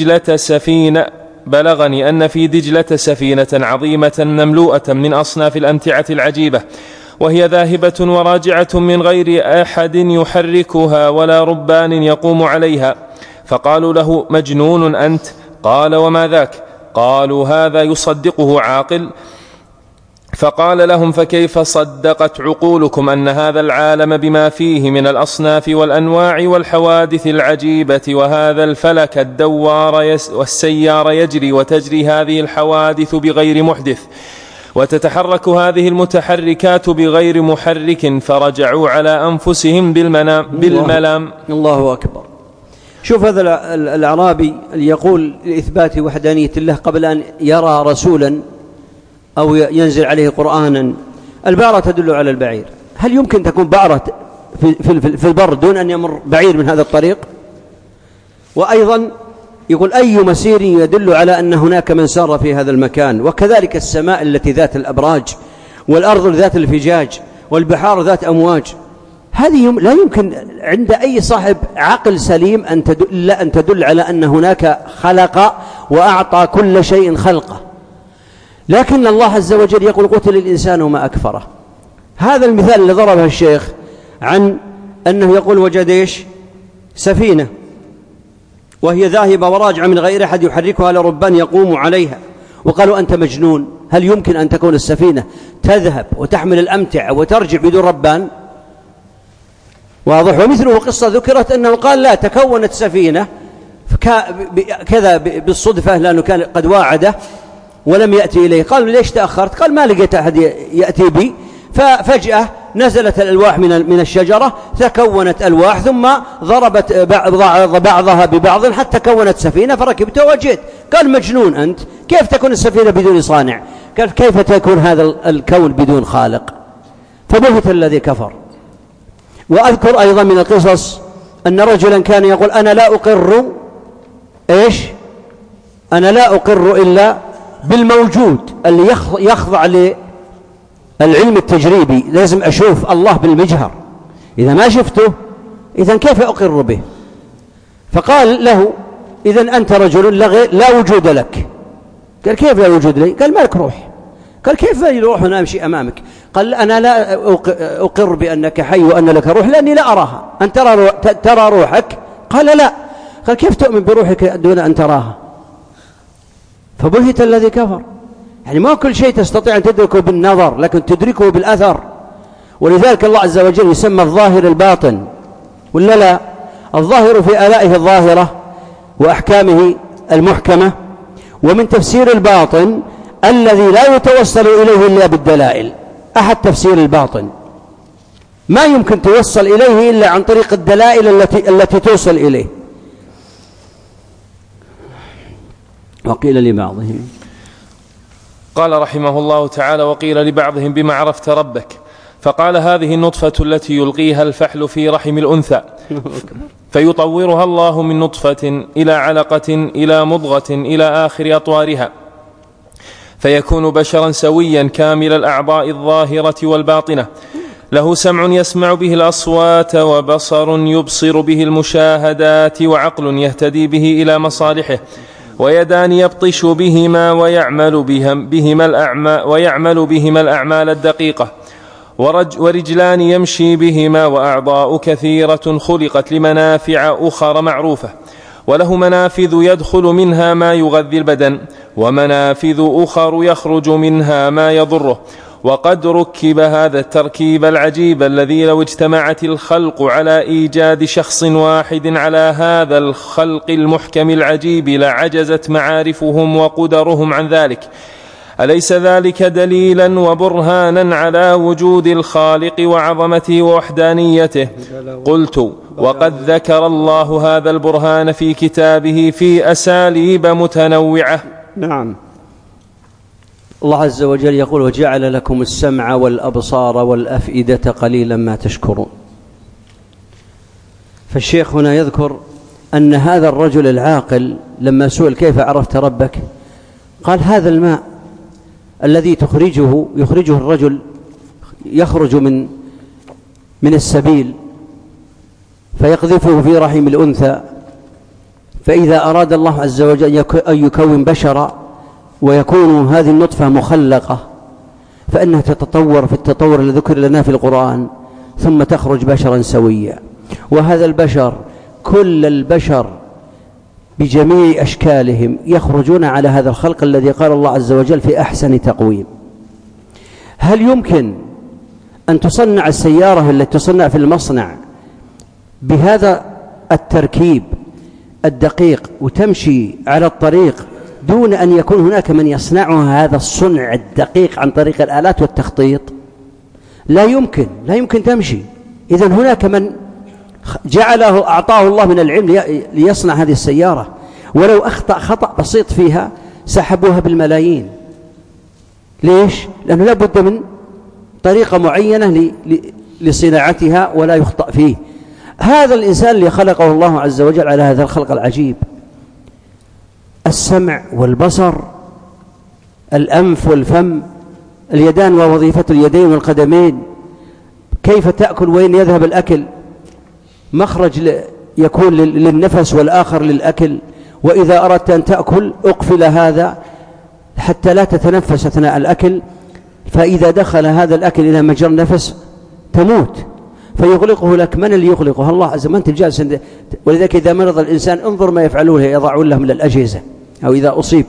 في دجلة سفينة عظيمة مملوءة من أصناف الأمتعة العجيبة، وهي ذاهبة وراجعة من غير أحد يحركها ولا ربان يقوم عليها. فقالوا له مجنون أنت؟ قال وما ذاك؟ قالوا هذا يصدقه عاقل. فقال لهم فكيف صدقت عقولكم أن هذا العالم بما فيه من الأصناف والأنواع والحوادث العجيبة، وهذا الفلك الدوار والسيار يجري وتجري هذه الحوادث بغير محدث، وتتحرك هذه المتحركات بغير محرك فرجعوا على أنفسهم بالملام. الله أكبر. شوف هذا الأعرابي اللي يقول لإثبات وحدانية الله قبل أن يرى رسولا أو ينزل عليه قرآنا. البعرة تدل على البعير، هل يمكن تكون بعرة في البر دون أن يمر بعير من هذا الطريق؟ وأيضا يقول أي مسير يدل على أن هناك من سار في هذا المكان. وكذلك السماء التي ذات الأبراج، والأرض ذات الفجاج، والبحار ذات أمواج، هذه لا يمكن عند أي صاحب عقل سليم أن تدل على أن هناك خلق وأعطى كل شيء خلقه. لكن الله عز وجل يقول قتل الإنسان وما أكفره. هذا المثال اللي ضربه الشيخ عن أنه يقول وجد إيش؟ سفينة وهي ذاهبة وراجعة من غير أحد يحركها لربان يقوم عليها، وقالوا أنت مجنون، هل يمكن أن تكون السفينة تذهب وتحمل الأمتعة وترجع بدون ربان؟ واضح. ومثله قصة ذكرت أنه قال لا، تكونت سفينة كذا بالصدفة لأنه كان قد واعده ولم يأتي إليه. قالوا ليش تأخرت؟ قال ما لقيت أحد يأتي بي، ففجأة نزلت الألواح من الشجرة، تكونت ألواح، ثم ضربت بعضها ببعض حتى كونت سفينة، فركبته وجئت. قال مجنون أنت، كيف تكون السفينة بدون صانع؟ قال كيف تكون هذا الكون بدون خالق؟ فبهت الذي كفر. وأذكر أيضا من القصص أن رجلا كان يقول أنا لا أقر إيش؟ أنا لا أقر إلا بالموجود اللي يخضع للعلم التجريبي، لازم أشوف الله بالمجهر، إذا ما شفته إذن كيف أقر به؟ فقال له إذن أنت رجل لا وجود لك. قال كيف لا وجود لي؟ قال ما لك روح. قال كيف لي روح وأنا أمشي أمامك؟ قال أنا لا أقر بأنك حي وأن لك روح لأني لا أراها. أن ترى روحك؟ قال لا. قال كيف تؤمن بروحك دون أن تراها؟ فبهت الذي كفر. يعني ما كل شيء تستطيع أن تدركه بالنظر، لكن تدركه بالأثر. ولذلك الله عز وجل يسمى الظاهر الباطن، ولا لا؟ الظاهر في آلائه الظاهرة وأحكامه المحكمة، ومن تفسير الباطن الذي لا يتوصل إليه إلا بالدلائل. أحد تفسير الباطن ما يمكن توصل إليه إلا عن طريق الدلائل التي توصل إليه. وقيل لبعضهم، قال رحمه الله تعالى وقيل لبعضهم بما عرفت ربك، فقال هذه النطفة التي يلقيها الفحل في رحم الأنثى فيطورها الله من نطفة إلى علقة إلى مضغة إلى آخر أطوارها، فيكون بشرا سويا كامل الأعضاء الظاهرة والباطنة، له سمع يسمع به الأصوات، وبصر يبصر به المشاهدات، وعقل يهتدي به إلى مصالحه، ويدان يبطش بهما ويعمل بهما الأعمال الدقيقة، ورجلان يمشي بهما، وأعضاء كثيرة خلقت لمنافع أخرى معروفة، وله منافذ يدخل منها ما يغذي البدن، ومنافذ أخر يخرج منها ما يضره. وقد ركب هذا التركيب العجيب الذي لو اجتمعت الخلق على إيجاد شخص واحد على هذا الخلق المحكم العجيب لعجزت معارفهم وقدرهم عن ذلك. أليس ذلك دليلا وبرهانا على وجود الخالق وعظمته ووحدانيته؟ قلت وقد ذكر الله هذا البرهان في كتابه في أساليب متنوعة. نعم. الله عز وجل يقول وجعل لكم السمع والأبصار والأفئدة قليلا ما تشكرون. فالشيخ هنا يذكر أن هذا الرجل العاقل لما سئل كيف عرفت ربك قال هذا الماء الذي يخرجه الرجل يخرج من السبيل فيقذفه في رحم الأنثى، فإذا أراد الله عز وجل أن يكون بشرا ويكون هذه النطفة مخلقة فإنها تتطور في التطور الذي ذكر لنا في القرآن، ثم تخرج بشرا سويا. وهذا البشر كل البشر بجميع أشكالهم يخرجون على هذا الخلق الذي قال الله عز وجل في أحسن تقويم. هل يمكن أن تصنع السيارة التي تصنع في المصنع بهذا التركيب الدقيق وتمشي على الطريق دون أن يكون هناك من يصنعها هذا الصنع الدقيق عن طريق الآلات والتخطيط لا يمكن تمشي. إذن هناك من أعطاه الله من العلم ليصنع هذه السيارة، ولو أخطأ خطأ بسيط فيها سحبوها بالملايين. ليش؟ لأنه لا بد من طريقة معينة لصناعتها ولا يخطأ فيه. هذا الإنسان اللي خلقه الله عز وجل على هذا الخلق العجيب، السمع والبصر، الأنف والفم، اليدان ووظيفة اليدين والقدمين، كيف تأكل، وين يذهب الأكل، مخرج يكون للنفس والآخر للأكل، وإذا أردت أن تأكل أقفل هذا حتى لا تتنفس أثناء الأكل، فإذا دخل هذا الأكل إلى مجرى النفس تموت، فيغلقه لك. من اللي يغلقه؟ الله عز وجل. أنت الجالس. ولذلك إذا مرض الإنسان انظر ما يفعلونه، يضعون له من الأجهزة أو إذا أصيب.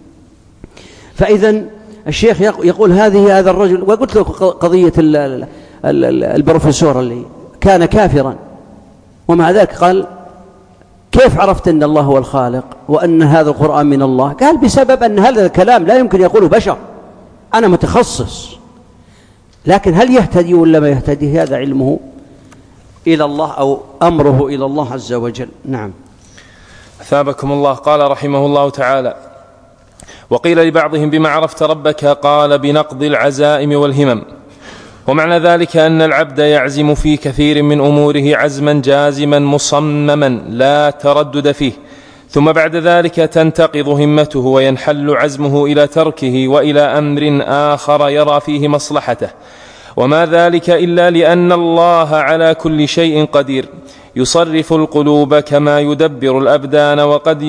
فإذا الشيخ يقول هذا الرجل، وقلت له قضية البروفيسور اللي كان كافرا ومع ذلك قال كيف عرفت أن الله هو الخالق وأن هذا القرآن من الله؟ قال بسبب أن هذا الكلام لا يمكن يقوله بشر، أنا متخصص. لكن هل يهتدي ولا ما يهتدي؟ هذا علمه إلى الله أو أمره إلى الله عز وجل. نعم. أثابكم الله. قال رحمه الله تعالى: وقيل لبعضهم بما عرفت ربك، قال بنقض العزائم والهمم. ومعنى ذلك أن العبد يعزم في كثير من أموره عزما جازما مصمما لا تردد فيه، ثم بعد ذلك تنتقض همته وينحل عزمه إلى تركه وإلى أمر آخر يرى فيه مصلحته، وما ذلك إلا لأن الله على كل شيء قدير، يصرف القلوب كما يدبر الأبدان،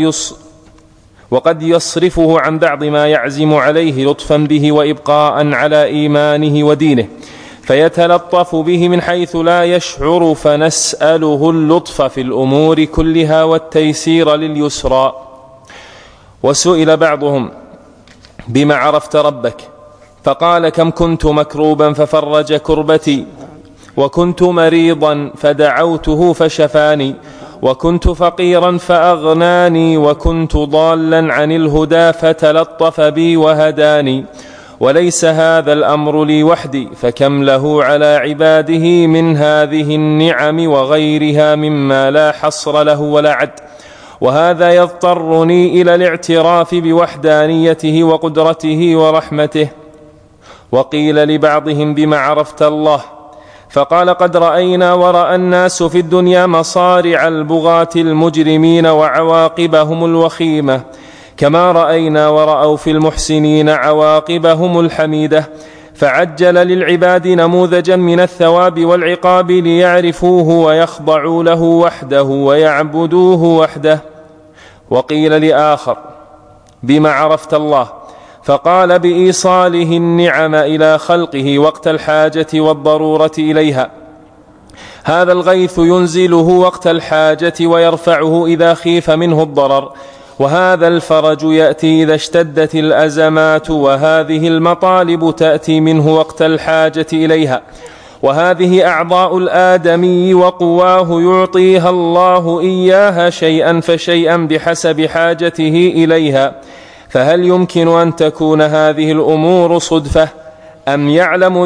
وقد يصرفه عن بعض ما يعزم عليه لطفا به وإبقاء على إيمانه ودينه، فيتلطف به من حيث لا يشعر، فنسأله اللطف في الأمور كلها والتيسير لليسرى. وسئل بعضهم بما عرفت ربك، فقال كم كنت مكروبا ففرج كربتي، وكنت مريضا فدعوته فشفاني، وكنت فقيرا فأغناني، وكنت ضالا عن الهدى فتلطف بي وهداني. وليس هذا الأمر لي وحدي، فكم له على عباده من هذه النعم وغيرها مما لا حصر له ولا عد. وهذا يضطرني إلى الاعتراف بوحدانيته وقدرته ورحمته. وقيل لبعضهم بما عرفت الله، فقال قد رأينا ورأى الناس في الدنيا مصارع البغاة المجرمين وعواقبهم الوخيمة، كما رأينا ورأوا في المحسنين عواقبهم الحميدة، فعجل للعباد نموذجا من الثواب والعقاب ليعرفوه ويخضعوا له وحده ويعبدوه وحده. وقيل لآخر بما عرفت الله، فقال بإيصاله النعم إلى خلقه وقت الحاجة والضرورة إليها. هذا الغيث ينزله وقت الحاجة ويرفعه إذا خيف منه الضرر، وهذا الفرج يأتي إذا اشتدت الأزمات، وهذه المطالب تأتي منه وقت الحاجة إليها، وهذه أعضاء الآدمي وقواه يعطيها الله إياها شيئا فشيئا بحسب حاجته إليها. فهل يمكن أن تكون هذه الأمور صدفة، أم يعلم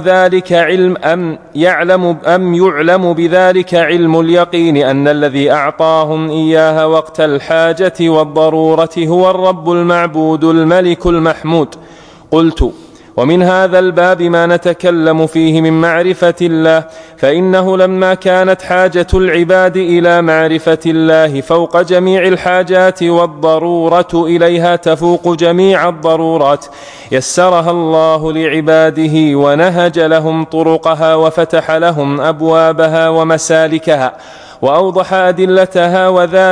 بذلك علم اليقين أن الذي أعطاهم إياها وقت الحاجة والضرورة هو الرب المعبود الملك المحمود؟ قلت: ومن هذا الباب ما نتكلم فيه من معرفة الله، فإنه لما كانت حاجة العباد إلى معرفة الله فوق جميع الحاجات والضرورة إليها تفوق جميع الضرورات، يسرها الله لعباده ونهج لهم طرقها وفتح لهم أبوابها ومسالكها وأوضح أدلتها،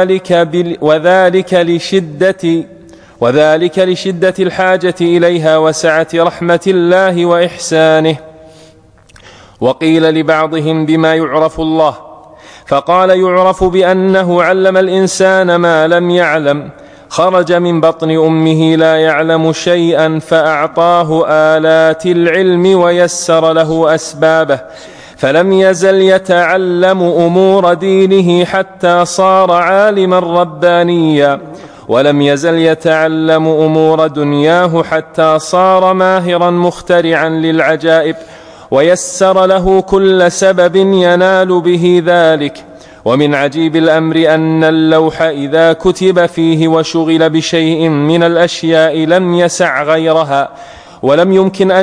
وذلك لشدة الحاجة إليها وسعة رحمة الله وإحسانه. وقيل لبعضهم بما يعرف الله، فقال يعرف بأنه علم الإنسان ما لم يعلم، خرج من بطن أمه لا يعلم شيئا فأعطاه آلات العلم ويسر له أسبابه، فلم يزل يتعلم أمور دينه حتى صار عالما ربانيا. ولم يزل يتعلم أمور دنياه حتى صار ماهرا مخترعا للعجائب، ويسر له كل سبب ينال به ذلك. ومن عجيب الأمر أن اللوح إذا كتب فيه وشغل بشيء من الأشياء لم يسع غيرها، ولم يمكن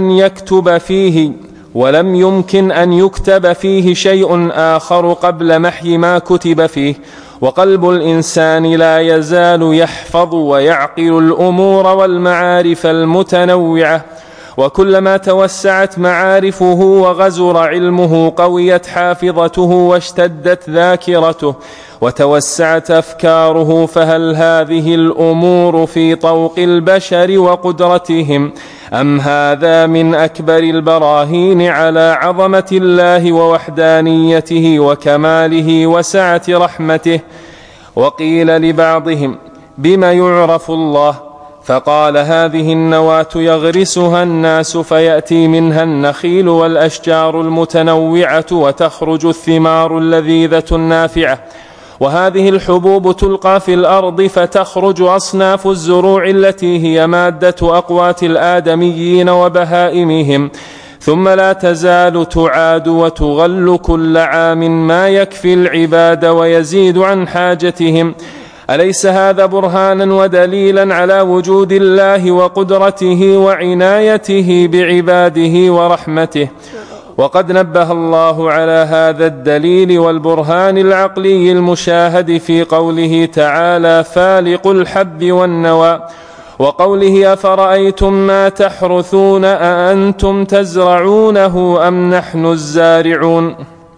أن يكتب فيه شيء آخر قبل محي ما كتب فيه. وقلب الإنسان لا يزال يحفظ ويعقل الأمور والمعارف المتنوعة، وكلما توسعت معارفه وغزر علمه قويت حافظته واشتدت ذاكرته وتوسعت أفكاره. فهل هذه الأمور في طوق البشر وقدرتهم، أم هذا من أكبر البراهين على عظمة الله ووحدانيته وكماله وسعة رحمته؟ وقيل لبعضهم: بما يعرف الله؟ فقال: هذه النواة يغرسها الناس فيأتي منها النخيل والأشجار المتنوعة وتخرج الثمار اللذيذة النافعة، وهذه الحبوب تلقى في الأرض فتخرج أصناف الزروع التي هي مادة أقوات الآدميين وبهائمهم، ثم لا تزال تعاد وتغل كل عام ما يكفي العباد ويزيد عن حاجتهم. أليس هذا برهانا ودليلا على وجود الله وقدرته وعنايته بعباده ورحمته؟ وقد نبه الله على هذا الدليل والبرهان العقلي المشاهد في قوله تعالى: فالق الحب والنوى، وقوله: أفرأيتم ما تحرثون أأنتم تزرعونه أم نحن الزارعون.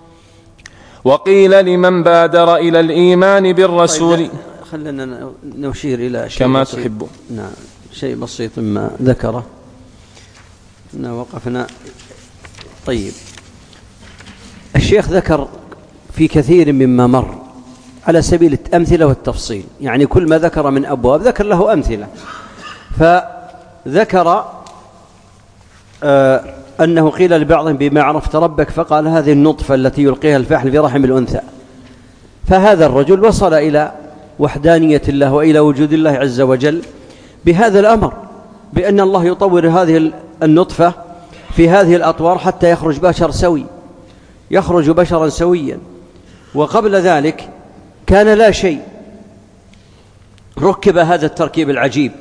وقيل لمن بادر إلى الإيمان بالرسول. خلنا نشير إلى شيء كما بسيط. تحب. نعم، شيء بسيط مما ذكره. وقفنا. طيب، الشيخ ذكر في كثير مما مر على سبيل الأمثلة والتفصيل، يعني كل ما ذكر من أبواب ذكر له أمثلة. فذكر أنه قيل لبعضهم: بما عرفت ربك؟ فقال: هذه النطفة التي يلقيها الفحل في رحم الأنثى. فهذا الرجل وصل إلى وحدانية الله وإلى وجود الله عز وجل بهذا الأمر، بأن الله يطور هذه النطفة في هذه الأطوار حتى يخرج بشر سوي، يخرج بشرا سويا. وقبل ذلك كان لا شيء، ركب هذا التركيب العجيب.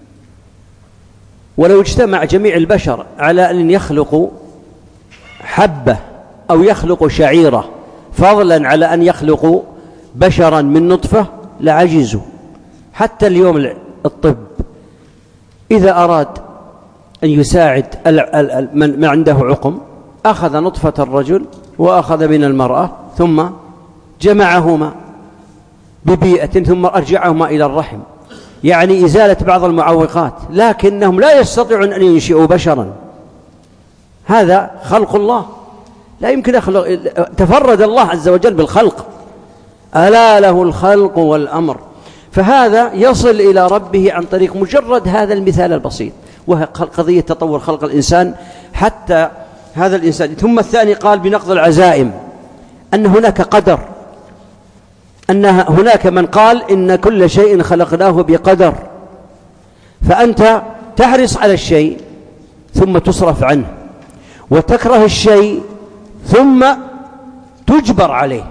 ولو اجتمع جميع البشر على أن يخلقوا حبة أو يخلقوا شعيرة، فضلا على أن يخلقوا بشرا من نطفة، لعجزوا. حتى اليوم الطب إذا أراد أن يساعد من عنده عقم، أخذ نطفة الرجل وأخذ من المرأة ثم جمعهما ببيئة ثم أرجعهما إلى الرحم، يعني إزالة بعض المعوقات، لكنهم لا يستطيعون أن ينشئوا بشرا. هذا خلق الله، لا يمكن يخلق. تفرد الله عز وجل بالخلق، ألا له الخلق والأمر. فهذا يصل إلى ربه عن طريق مجرد هذا المثال البسيط، وهي قضية تطور خلق الإنسان حتى هذا الإنسان. ثم الثاني قال بنقض العزائم، أن هناك قدر، أن هناك من قال إن كل شيء خلقناه بقدر. فأنت تحرص على الشيء ثم تصرف عنه، وتكره الشيء ثم تجبر عليه،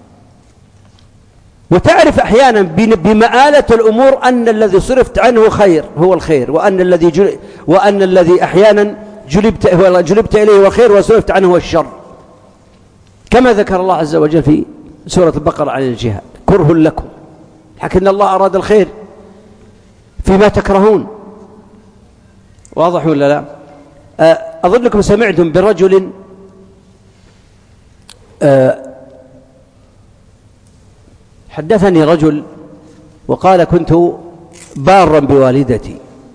وتعرف أحيانا بمآلة الأمور أن الذي صرفت عنه خير هو الخير، وأن الذي أحيانا جلبت إليه هو خير وصرفت عنه هو الشر، كما ذكر الله عز وجل في سورة البقرة عن الجهاد: كره لكم، لكن الله أراد الخير فيما تكرهون. واضح ولا لا؟ أظنكم سمعتم برجل حدثني رجل وقال: كنت بارا بوالدتي،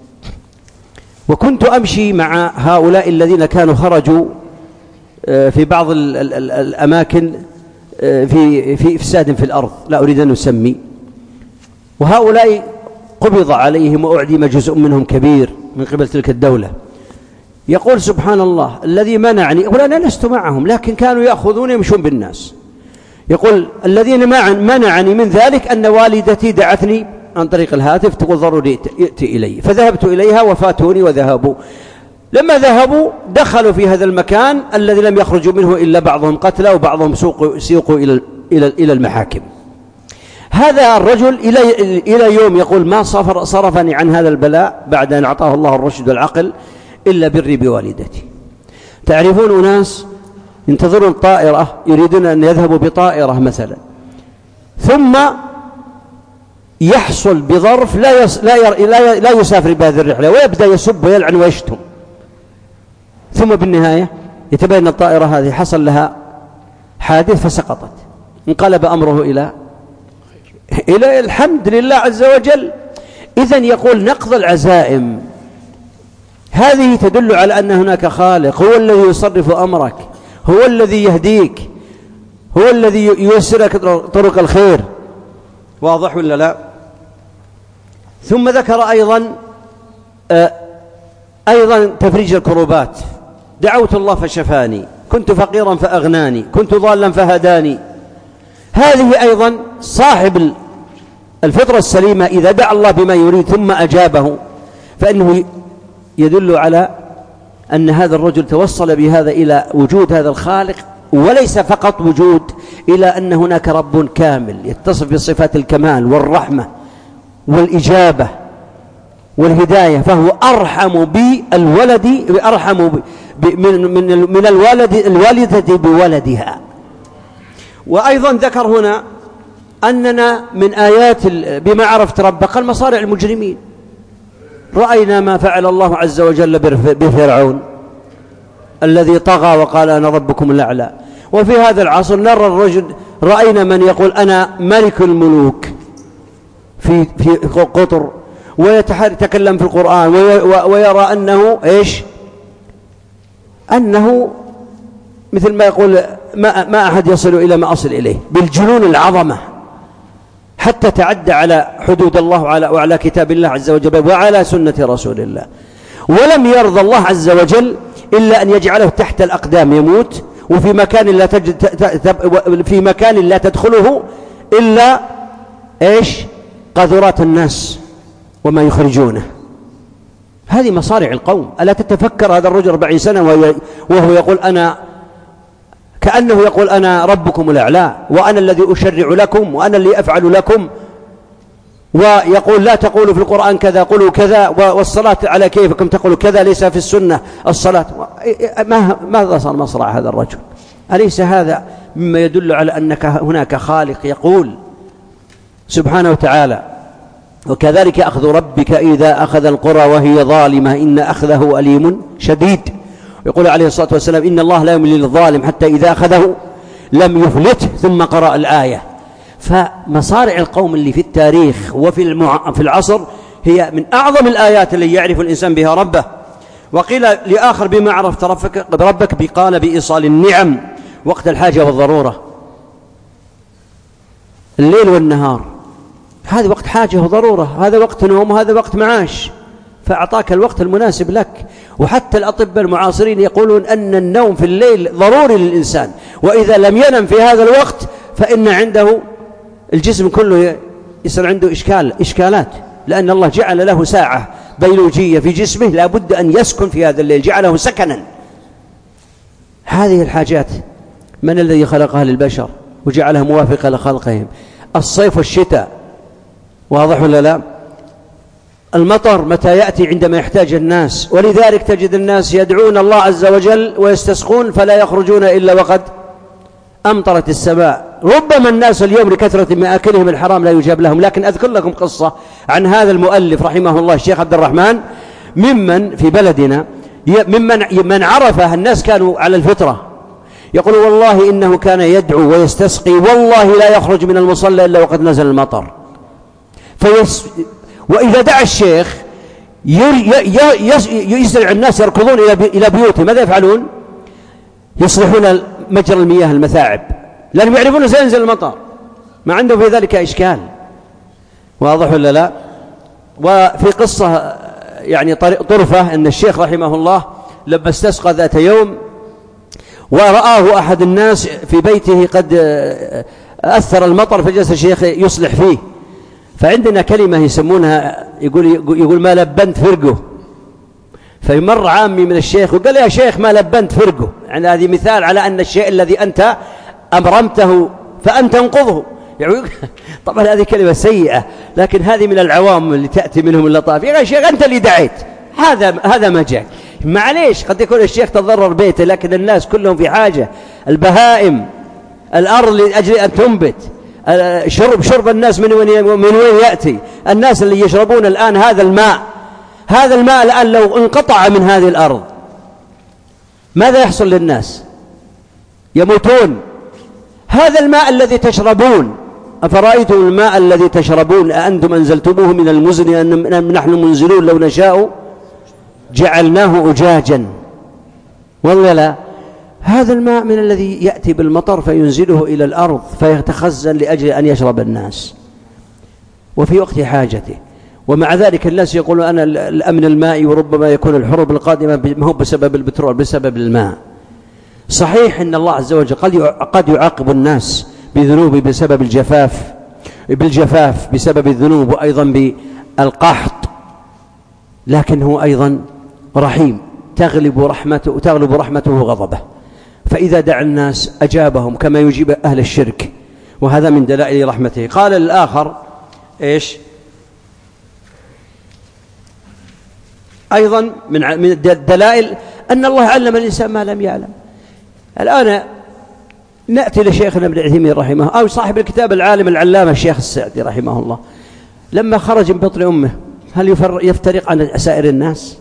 وكنت أمشي مع هؤلاء الذين كانوا خرجوا في بعض الأماكن في إفساد في الأرض، لا أريد أن أسمي، وهؤلاء قبض عليهم وأعدم جزء منهم كبير من قبل تلك الدولة. يقول: سبحان الله الذي منعني، يقول: أنا لست معهم لكن كانوا يأخذون يمشون بالناس. يقول: الذين منعني من ذلك أن والدتي دعتني عن طريق الهاتف تقول ضروري ائتي إلي، فذهبت إليها وفاتوني وذهبوا. لما ذهبوا دخلوا في هذا المكان الذي لم يخرجوا منه إلا بعضهم قتلى وبعضهم سيقوا إلى المحاكم. هذا الرجل إلى يوم يقول ما صرفني عن هذا البلاء بعد أن أعطاه الله الرشد والعقل إلا بري بوالدتي. تعرفون أناس ينتظرون طائرة يريدون أن يذهبوا بطائرة مثلا، ثم يحصل بظرف لا يسافر بهذه الرحلة ويبدأ يسب ويلعن ويشتم، ثم بالنهاية يتبين الطائرة هذه حصل لها حادث فسقطت، انقلب أمره إلى الحمد لله عز وجل. إذن يقول نقض العزائم هذه تدل على أن هناك خالق هو الذي يصرف أمرك، هو الذي يهديك، هو الذي ييسرك طرق الخير. واضح ولا لا؟ ثم ذكر أيضا تفريج الكروبات. دعوت الله فشفاني، كنت فقيرا فأغناني، كنت ضالا فهداني. هذه أيضا صاحب الفطرة السليمة إذا دعا الله بما يريد ثم أجابه فإنه يدل على أن هذا الرجل توصل بهذا إلى وجود هذا الخالق، وليس فقط وجود، إلى أن هناك رب كامل يتصف بصفات الكمال والرحمة والإجابة والهداية، فهو أرحم بالولد، أرحم من الوالدة بولدها. وأيضا ذكر هنا أننا من آيات بما عرفت ربك قال مصارع المجرمين. رأينا ما فعل الله عز وجل بفرعون الذي طغى وقال أنا ربكم الأعلى. وفي هذا العصر نرى الرجل، رأينا من يقول أنا ملك الملوك في قطر ويتكلم في القرآن ويرى أنه إيش؟ أنه مثل ما يقول ما أحد يصل إلى ما أصل إليه بالجنون العظمة، حتى تعدى على حدود الله وعلى كتاب الله عز وجل وعلى سنة رسول الله. ولم يرضى الله عز وجل إلا أن يجعله تحت الأقدام يموت، وفي مكان لا تدخله إلا إيش؟ قاذورات الناس وما يخرجونه. هذه مصارع القوم. ألا تتفكر هذا الرجل 40 سنة وهو يقول كأنه يقول أنا ربكم الأعلى وأنا الذي أشرع لكم وأنا اللي أفعل لكم، ويقول لا تقولوا في القرآن كذا قولوا كذا، والصلاة على كيفكم تقولوا كذا ليس في السنة الصلاة. ماذا صار مصرع هذا الرجل؟ أليس هذا مما يدل على أنك هناك خالق يقول سبحانه وتعالى وكذلك أخذ ربك إذا أخذ القرى وهي ظالمة إن أخذه أليم شديد. يقول عليه الصلاة والسلام إن الله لا يملي للظالم حتى إذا أخذه لم يفلته، ثم قرأ الآية. فمصارع القوم اللي في التاريخ وفي العصر هي من أعظم الآيات اللي يعرف الإنسان بها ربه. وقيل لآخر بما عرفت ربك قال بإيصال النعم وقت الحاجة والضرورة. الليل والنهار هذا وقت حاجة وضرورة، هذا وقت نوم، هذا وقت معاش، فأعطاك الوقت المناسب لك. وحتى الأطباء المعاصرين يقولون أن النوم في الليل ضروري للإنسان، وإذا لم ينم في هذا الوقت فإن عنده الجسم كله يصير عنده إشكالات، لأن الله جعل له ساعة بيولوجية في جسمه لا بد أن يسكن في هذا الليل، جعله سكنا. هذه الحاجات من الذي خلقها للبشر وجعلها موافقة لخلقهم؟ الصيف والشتاء، واضح ولا لا؟ المطر متى يأتي؟ عندما يحتاج الناس، ولذلك تجد الناس يدعون الله عز وجل ويستسقون فلا يخرجون إلا وقد أمطرت السماء. ربما الناس اليوم لكثرة مآكلهم الحرام لا يجاب لهم. لكن أذكر لكم قصة عن هذا المؤلف رحمه الله الشيخ عبد الرحمن، ممن في بلدنا من عرفه الناس كانوا على الفطرة، يقول والله إنه كان يدعو ويستسقي والله لا يخرج من المصلى إلا وقد نزل المطر. وإذا دعا الشيخ يسرع الناس يركضون إلى بيوتهم. ماذا يفعلون؟ يصلحون مجرى المياه المثاعب، لأنهم يعرفون سينزل المطر، ما عندهم في ذلك إشكال. واضح ولا لا؟ وفي قصة يعني طرفة أن الشيخ رحمه الله لما استسقى ذات يوم ورآه أحد الناس في بيته قد أثر المطر، فجلس الشيخ يصلح فيه، فعندنا كلمة يسمونها يقول ما لبنت فرقه. فمر عامي من الشيخ وقال يا شيخ ما لبنت فرقه، يعني هذه مثال على أن الشيء الذي أنت أبرمته فأنت تنقضه. يعني طبعا هذه كلمة سيئة، لكن هذه من العوام اللي تأتي منهم اللطائف. يا شيخ أنت اللي دعيت، هذا ما جاء. معليش قد يكون الشيخ تضرر بيته، لكن الناس كلهم في حاجة. البهائم، الأرض لأجل أن تنبت، شرب الناس من وين يأتي. الناس اللي يشربون الآن هذا الماء الآن لو انقطع من هذه الأرض ماذا يحصل للناس؟ يموتون. هذا الماء الذي تشربون، أفرأيتم الماء الذي تشربون أأنتم أنزلتموه من المزن أم نحن منزلون لو نشاء جعلناه أجاجا. والله لا، هذا الماء من الذي يأتي بالمطر فينزله إلى الأرض فيتخزن لأجل أن يشرب الناس وفي وقت حاجته. ومع ذلك الناس يقولون أنا الأمن المائي، وربما يكون الحروب القادمة ما هو بسبب البترول، بسبب الماء. صحيح أن الله عز وجل قد يعاقب الناس بذنوب بسبب بالجفاف بسبب الذنوب، وأيضا بالقحط، لكن هو أيضا رحيم، تغلب رحمته غضبه. فإذا دعا الناس أجابهم كما يجيب أهل الشرك، وهذا من دلائل رحمته. قال الآخر إيش أيضا من الدلائل أن الله علم الإنسان ما لم يعلم. الآن نأتي لشيخنا ابن عثيمين رحمه، أو صاحب الكتاب العالم العلامة الشيخ السعدي رحمه الله، لما خرج من بطن أمه هل يفترق عن سائر الناس؟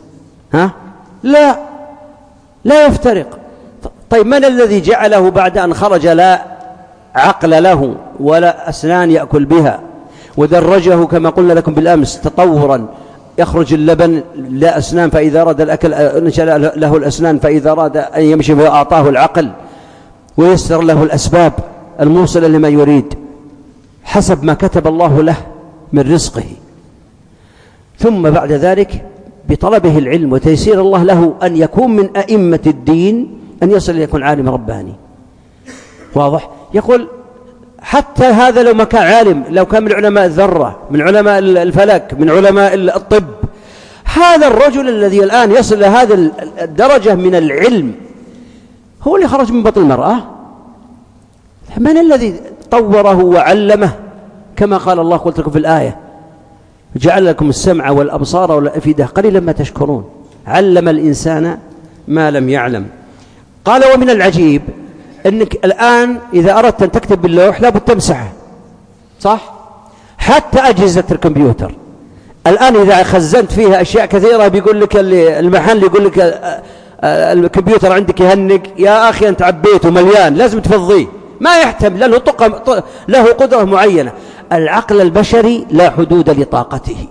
لا يفترق. طيب من الذي جعله بعد أن خرج لا عقل له ولا أسنان يأكل بها، ودرجه كما قلنا لكم بالأمس تطورا، يخرج اللبن لا أسنان، فإذا أراد الأكل نشأ له الأسنان، فإذا أراد أن يمشي فأعطاه العقل، ويسر له الأسباب الموصلة لما يريد حسب ما كتب الله له من رزقه. ثم بعد ذلك بطلبه العلم وتيسير الله له أن يكون من أئمة الدين، أن يصل ليكون عالم رباني. واضح؟ يقول حتى هذا لو ما كان عالم، لو كان من علماء الذرة، من علماء الفلك، من علماء الطب، هذا الرجل الذي الآن يصل لهذا الدرجة من العلم هو اللي خرج من بطن المرأة. من الذي طوره وعلمه؟ كما قال الله قلت لكم في الآية جعل لكم السمع والأبصار والأفئدة قليلا ما تشكرون. علم الإنسان ما لم يعلم. قال ومن العجيب أنك الآن إذا أردت أن تكتب باللوح لابد تمسحه، صح؟ حتى أجهزة الكمبيوتر الآن إذا خزنت فيها أشياء كثيرة بيقول لك المحل يقول لك الكمبيوتر عندك يهنق، يا أخي أنت عبيته مليان لازم تفضيه، ما يحتمل لأنه له قدرة معينة. العقل البشري لا حدود لطاقته،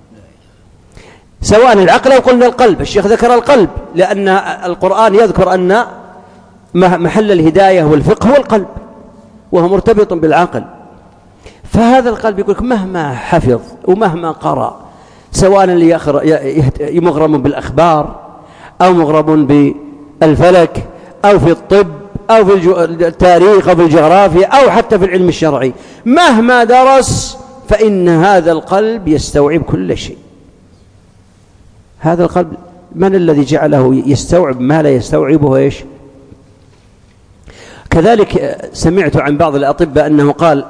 سواء العقل أو قلنا القلب. الشيخ ذكر القلب لأن القرآن يذكر أن محل الهداية والفقه هو القلب، وهو مرتبط بالعقل. فهذا القلب يقول مهما حفظ ومهما قرأ، سواء اللي مغرم بالأخبار أو مغرم بالفلك أو في الطب أو في التاريخ أو في الجغرافيا أو حتى في العلم الشرعي، مهما درس فإن هذا القلب يستوعب كل شيء. هذا القلب من الذي جعله يستوعب ما لا يستوعبه إيش؟ كذلك سمعت عن بعض الأطباء أنه قال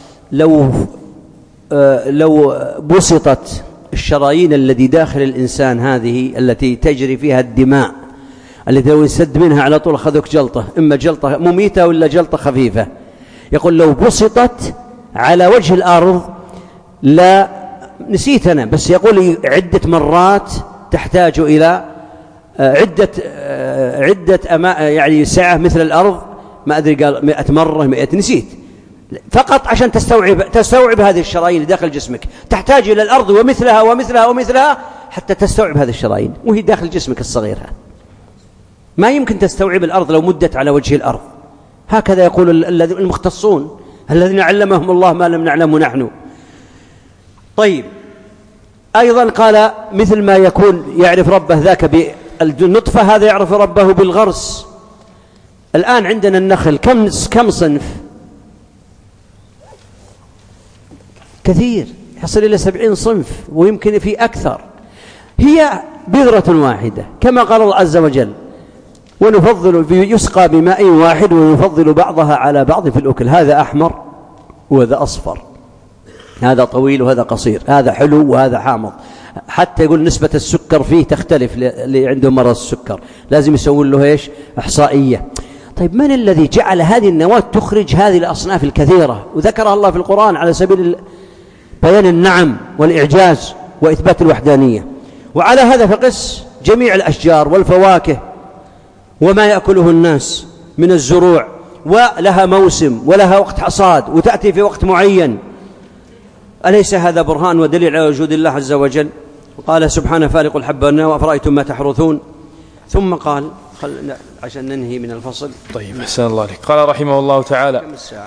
لو بسطت الشرايين التي داخل الإنسان هذه التي تجري فيها الدماء، التي لو يسد منها على طول أخذك جلطة، إما جلطة مميتة ولا جلطة خفيفة، يقول لو بسطت على وجه الأرض لا نسيت أنا، بس يقول عدة مرات تحتاج إلى عدة يعني سعة مثل الأرض، ما أدري قال 100 مرة 100 نسيت، فقط عشان تستوعب هذه الشرايين اللي داخل جسمك، تحتاج إلى الأرض ومثلها ومثلها ومثلها حتى تستوعب هذه الشرايين، وهي داخل جسمك الصغير هذا. ما يمكن تستوعب الأرض لو مدت على وجه الأرض. هكذا يقول المختصون الذين علمهم الله ما لم نعلمه نحن. طيب أيضا قال مثل ما يكون يعرف ربه ذاك بالنطفة، هذا يعرف ربه بالغرس. الآن عندنا النخل كم صنف؟ كثير. يصل إلى 70 صنف ويمكن في أكثر. هي بذرة واحدة كما قال الله عز وجل: ونفضل يسقى بماء واحد ونفضل بعضها على بعض في الأكل، هذا أحمر وهذا أصفر، هذا طويل وهذا قصير، هذا حلو وهذا حامض. حتى يقول نسبة السكر فيه تختلف، اللي عنده مرض السكر لازم يسوي له إيش؟ إحصائية. طيب من الذي جعل هذه النواة تخرج هذه الأصناف الكثيرة وذكرها الله في القرآن على سبيل بيان النعم والإعجاز وإثبات الوحدانية؟ وعلى هذا فقس جميع الأشجار والفواكه وما يأكله الناس من الزروع، ولها موسم ولها وقت حصاد وتأتي في وقت معين. أليس هذا برهان ودليل على وجود الله عز وجل؟ قال سبحانه: فالق الحب والنوى أفرأيتم ما تحرثون. ثم قال عشان ننهي من الفصل. طيب أحسن الله عليك. قال رحمه الله تعالى: كم الساعة؟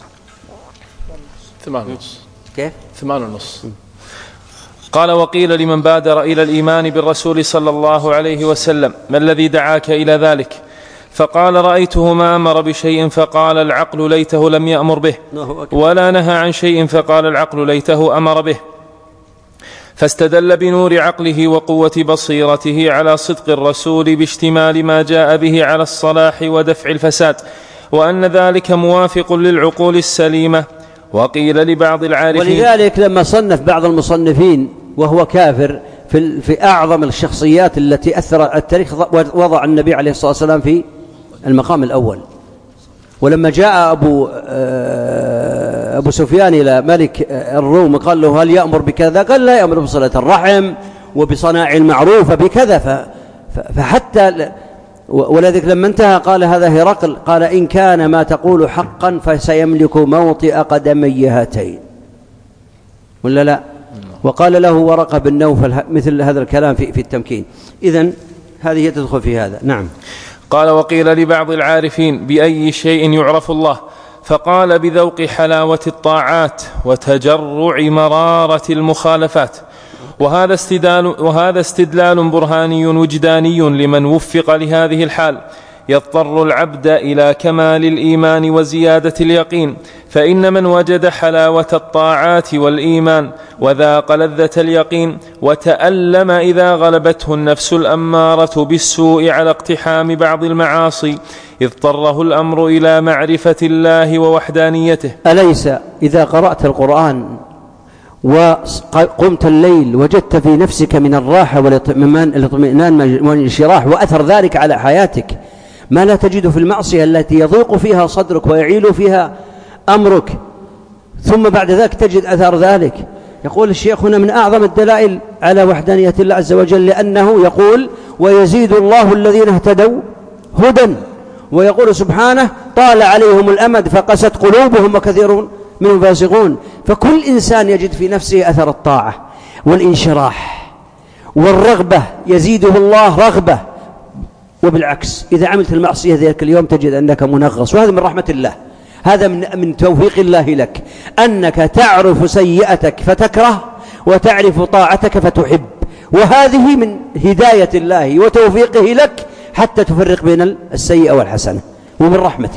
8:30. كيف؟ 8:30. قال: وقيل لمن بادر إلى الإيمان بالرسول صلى الله عليه وسلم: ما الذي دعاك إلى ذلك؟ فقال: رأيته ما أمر بشيء فقال العقل ليته لم يأمر به، ولا نهى عن شيء فقال العقل ليته أمر به. فاستدل بنور عقله وقوة بصيرته على صدق الرسول باشتمال ما جاء به على الصلاح ودفع الفساد، وأن ذلك موافق للعقول السليمة. وقيل لبعض العارفين، ولذلك لما صنف بعض المصنفين وهو كافر في أعظم الشخصيات التي أثر التاريخ، وضع النبي عليه الصلاة والسلام في المقام الأول. ولما جاء أبو سفيان إلى ملك الروم قال له: هل يأمر بكذا؟ قال: لا يأمر بصلة الرحم وبصناع المعروف بكذا. فحتى ولذلك لما انتهى قال هذا هرقل، قال: إن كان ما تقول حقا فسيملك موطئ قدمي هاتين، ولا لا؟ وقال له ورقة بن نوفل مثل هذا الكلام في التمكين. إذن هذه تدخل في هذا. نعم. قال: وقيل لبعض العارفين: بأي شيء يعرف الله؟ فقال: بذوق حلاوة الطاعات وتجرع مرارة المخالفات. وهذا استدلال برهاني وجداني لمن وفق لهذه الحال. يضطر العبد إلى كمال الإيمان وزيادة اليقين، فإن من وجد حلاوة الطاعات والإيمان وذاق لذة اليقين وتألم إذا غلبته النفس الأمارة بالسوء على اقتحام بعض المعاصي اضطره الأمر إلى معرفة الله ووحدانيته. أليس إذا قرأت القرآن وقمت الليل وجدت في نفسك من الراحة والاطمئنان والانشراح وأثر ذلك على حياتك ما لا تجد في المعصية التي يضيق فيها صدرك ويعيل فيها أمرك، ثم بعد ذلك تجد أثر ذلك؟ يقول الشيخ هنا: من أعظم الدلائل على وحدانية الله عز وجل، لأنه يقول: ويزيد الله الذين اهتدوا هدى، ويقول سبحانه: طال عليهم الأمد فقست قلوبهم وكثير منهم فاسقون. فكل إنسان يجد في نفسه أثر الطاعة والانشراح والرغبة يزيده الله رغبة، وبالعكس إذا عملت المعصية ذلك اليوم تجد أنك منغص. وهذا من رحمة الله، هذا من توفيق الله لك، أنك تعرف سيئتك فتكره وتعرف طاعتك فتحب، وهذه من هداية الله وتوفيقه لك حتى تفرق بين السيئة والحسنة، ومن رحمته.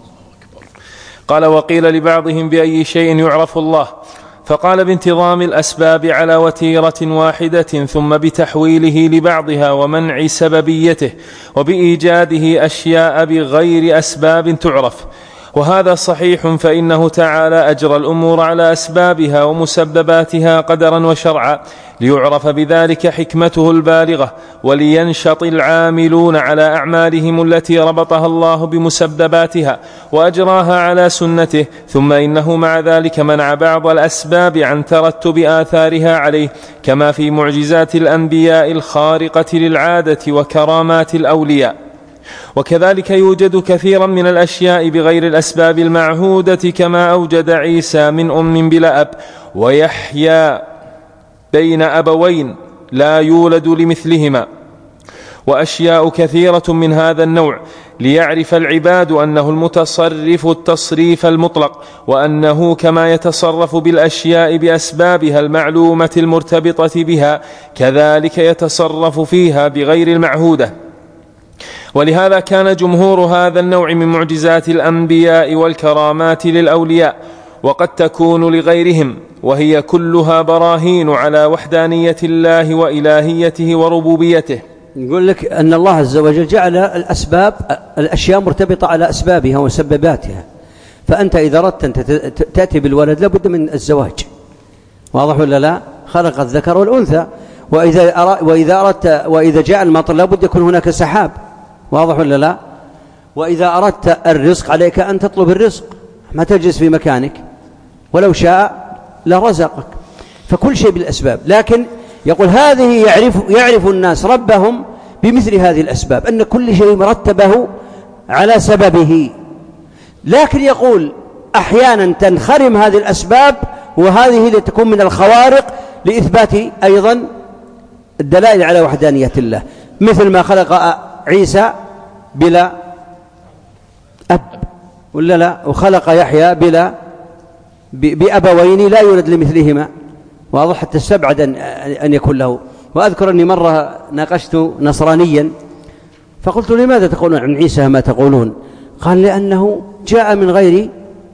قال: وقيل لبعضهم: بأي شيء يعرف الله؟ فقال: بانتظام الأسباب على وتيرة واحدة، ثم بتحويله لبعضها ومنع سببيته، وبإيجاده أشياء بغير أسباب تعرف. وهذا صحيح، فإنه تعالى أجرى الأمور على أسبابها ومسبباتها قدرا وشرعا، ليعرف بذلك حكمته البالغة، ولينشط العاملون على أعمالهم التي ربطها الله بمسبباتها وأجراها على سنته. ثم إنه مع ذلك منع بعض الأسباب عن ترتب آثارها عليه، كما في معجزات الأنبياء الخارقة للعادة وكرامات الأولياء. وكذلك يوجد كثيرا من الأشياء بغير الأسباب المعهودة، كما أوجد عيسى من أم بلا أب، ويحيى بين أبوين لا يولد لمثلهما، وأشياء كثيرة من هذا النوع، ليعرف العباد أنه المتصرف التصريف المطلق، وأنه كما يتصرف بالأشياء بأسبابها المعلومة المرتبطة بها، كذلك يتصرف فيها بغير المعهودة. ولهذا كان جمهور هذا النوع من معجزات الأنبياء والكرامات للأولياء، وقد تكون لغيرهم، وهي كلها براهين على وحدانية الله وإلهيته وربوبيته. يقول لك أن الله عز وجل جعل الأشياء مرتبطة على أسبابها وسبباتها، فأنت إذا أردت أن تأتي بالولد لابد من الزواج، واضح ولا لا؟ خلق الذكر والأنثى، وإذا جاء المطر لابد يكون هناك سحاب، واضح ولا لا؟ وإذا أردت الرزق عليك أن تطلب الرزق، ما تجلس في مكانك، ولو شاء لرزقك، فكل شيء بالأسباب. لكن يقول هذه يعرف الناس ربهم بمثل هذه الأسباب، أن كل شيء مرتبه على سببه. لكن يقول أحيانا تنخرم هذه الأسباب، وهذه لتكون من الخوارق لإثبات أيضا الدلائل على وحدانية الله، مثل ما خلق عيسى بلا أب ولا لا، وخلق يحيى بأبوين لا يولد لمثلهما، واضح، حتى استبعد أن يكون له. وأذكر أني مرة ناقشت نصرانيا فقلت: لماذا تقولون عن عيسى ما تقولون؟ قال: لأنه جاء من غير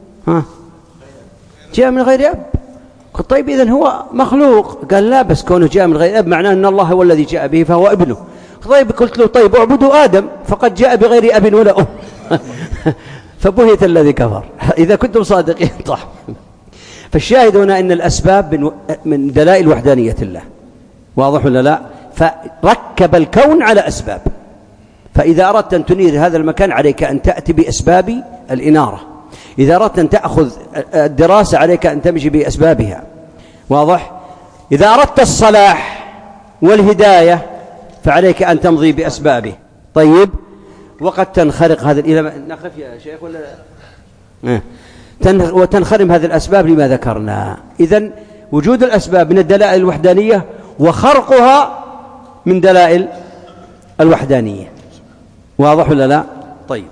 أب. قلت: طيب إذن هو مخلوق؟ قال: لا، بس كونه جاء من غير أب معناه أن الله هو الذي جاء به فهو ابنه. طيب، قلت له: طيب اعبدوا آدم فقد جاء بغير أب ولا أم. فبهت الذي كفر. إذا كنتم صادقين صح. فالشاهد هنا أن الأسباب من دلائل وحدانية الله، واضح ولا لا؟ فركب الكون على أسباب، فإذا أردت أن تنير هذا المكان عليك أن تأتي بأسباب الإنارة، إذا أردت أن تأخذ الدراسة عليك أن تمشي بأسبابها، واضح؟ إذا أردت الصلاح والهداية فعليك أن تمضي بأسبابه. طيب، وقد تنخرق هذا إلى نخف يا شيخ ولا وتنخرم هذه الأسباب لما ذكرنا. إذن وجود الأسباب من الدلائل الوحدانية، وخرقها من دلائل الوحدانية، واضح ولا لا؟ طيب،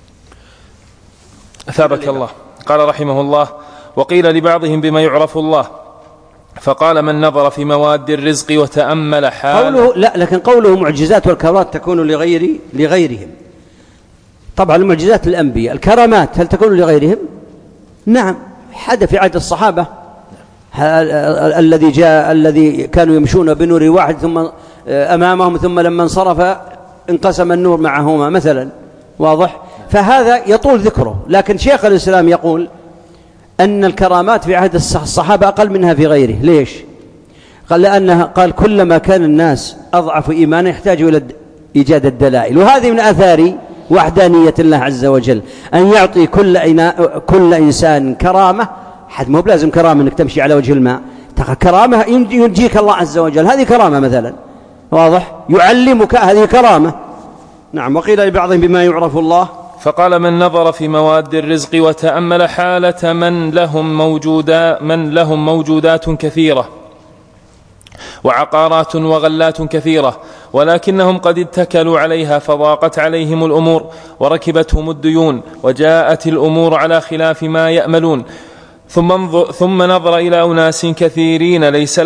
أثابك الله. قال رحمه الله: وقيل لبعضهم بما يعرف الله، فقال: من نظر في مواد الرزق وتأمل قوله لا، لكن قوله معجزات والكرامات تكون لغيرهم. طبعا المعجزات الأنبياء، الكرامات هل تكون لغيرهم؟ نعم، حدث في عهد الصحابة الذي كانوا يمشون بنور واحد ثم أمامهم، ثم لما انصرف انقسم النور معهما مثلا، واضح؟ فهذا يطول ذكره. لكن شيخ الإسلام يقول أن الكرامات في عهد الصحابة أقل منها في غيره. ليش؟ قال كلما كان الناس أضعف إيمانا يحتاجوا إلى إيجاد الدلائل، وهذه من آثار وحدانية الله عز وجل، أن يعطي كل إنسان كرامة. حد مو بلازم كرامة أنك تمشي على وجه الماء، كرامة ينجيك الله عز وجل، هذه كرامة مثلا، واضح؟ يعلمك، هذه كرامة. نعم. وقيل لبعضهم بما يعرف الله، فقال: من نظر في مواد الرزق وتأمل حالة من لهم موجودات كثيرة وعقارات وغلات كثيرة، ولكنهم قد اتكلوا عليها فضاقت عليهم الأمور وركبتهم الديون وجاءت الأمور على خلاف ما يأملون، ثم نظر إلى أناس كثيرين ليس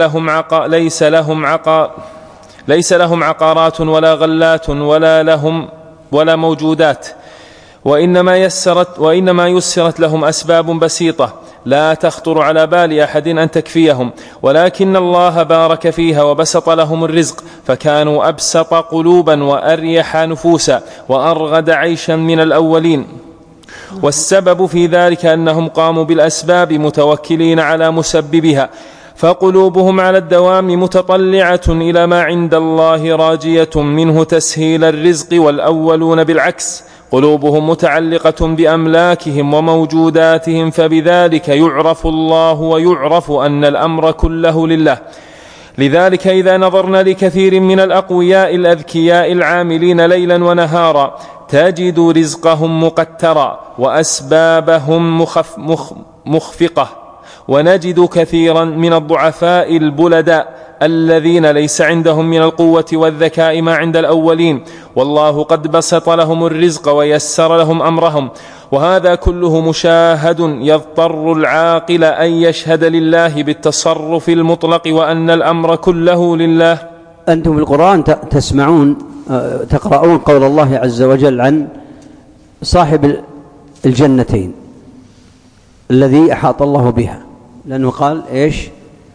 لهم عقارات ولا غلات ولا موجودات، وإنما يسرت لهم أسباب بسيطة لا تخطر على بال أحد أن تكفيهم، ولكن الله بارك فيها وبسط لهم الرزق، فكانوا أبسط قلوبا وأريح نفوسا وأرغد عيشا من الأولين. والسبب في ذلك أنهم قاموا بالأسباب متوكلين على مسببها، فقلوبهم على الدوام متطلعة إلى ما عند الله راجية منه تسهيل الرزق، والأولون بالعكس قلوبهم متعلقة بأملاكهم وموجوداتهم، فبذلك يعرف الله ويعرف أن الأمر كله لله. لذلك إذا نظرنا لكثير من الأقوياء الأذكياء العاملين ليلا ونهارا تجد رزقهم مقترا وأسبابهم مخفقة، ونجد كثيرا من الضعفاء البلداء الذين ليس عندهم من القوة والذكاء ما عند الأولين، والله قد بسط لهم الرزق ويسر لهم أمرهم، وهذا كله مشاهد يضطر العاقل أن يشهد لله بالتصرف المطلق وأن الأمر كله لله. أنتم في القرآن تقرؤون قول الله عز وجل عن صاحب الجنتين الذي أحاط الله بها، لأنه قال إيش؟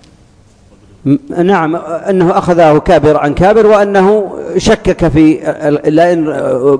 نعم، أنه أخذه كابر عن كابر، وأنه شكك في لئن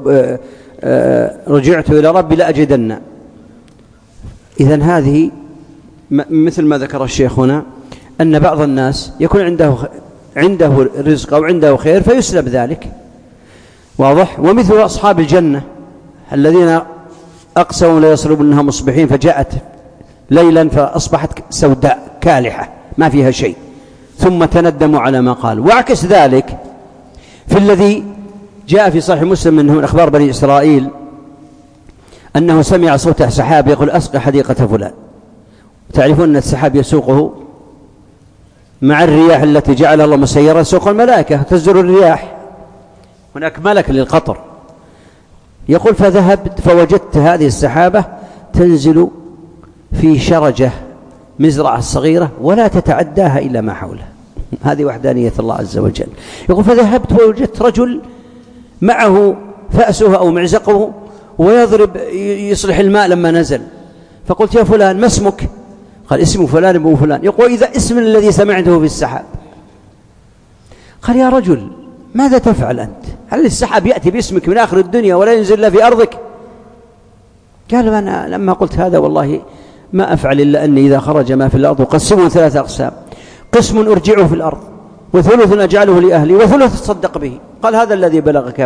رجعت إلى ربي لأجدن. إذن هذه مثل ما ذكر الشيخ هنا، أن بعض الناس يكون عنده رزق أو عنده خير فيسلب ذلك، واضح. ومثل أصحاب الجنة الذين أقسموا لا يصلبونها مصبحين فجاءت ليلا فأصبحت سوداء كالحة ما فيها شيء، ثم تندموا على ما قال. وعكس ذلك في الذي جاء في صحيح مسلم من أخبار بني إسرائيل أنه سمع صوت سحاب يقول أسقى حديقة فلان. تعرفون أن السحاب يسوقه مع الرياح التي جعل الله مسيرة، سوق الملائكة تزر الرياح، هناك ملك للقطر. يقول فذهبت فوجدت هذه السحابة تنزل في شرجة مزرعة صغيرة ولا تتعداها إلا ما حولها. هذه وحدانية الله عز وجل. يقول فذهبت ووجدت رجل معه فأسه أو معزقه ويضرب يصلح الماء لما نزل، فقلت يا فلان ما اسمك؟ قال اسمه فلان ابو فلان. يقول إذا اسم الذي سمعته في السحاب. قال يا رجل ماذا تفعل أنت؟ هل السحاب يأتي باسمك من آخر الدنيا ولا ينزل إلا في أرضك؟ قال أنا لما قلت هذا والله ما أفعل إلا أني إذا خرج ما في الأرض وقسمه 3 أقسام، قسم أرجعه في الأرض، وثلث أجعله لأهلي، وثلث تصدق به. قال هذا الذي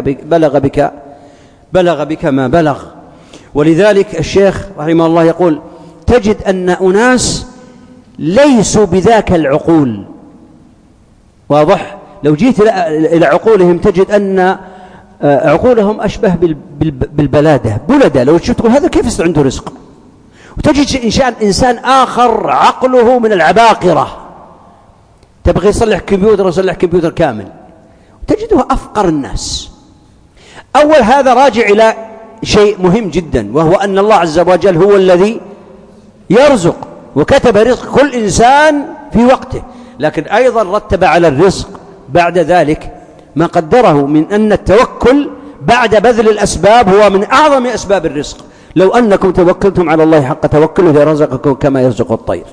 بلغ بك ما بلغ. ولذلك الشيخ رحمه الله يقول تجد أن أناس ليسوا بذاك العقول، واضح. لو جيت إلى عقولهم تجد أن عقولهم أشبه بالبلادة، بلدة. لو تشوف تقول هذا كيف يصير عنده رزق؟ وتجد إنسان آخر عقله من العباقرة، تبغي يصلح كمبيوتر كامل، تجده أفقر الناس. أول هذا راجع إلى شيء مهم جدا، وهو أن الله عز وجل هو الذي يرزق، وكتب رزق كل إنسان في وقته، لكن أيضا رتب على الرزق بعد ذلك ما قدره من أن التوكل بعد بذل الأسباب هو من أعظم أسباب الرزق. لو أنكم توكلتم على الله حق توكله لرزقكم كما يرزق الطير،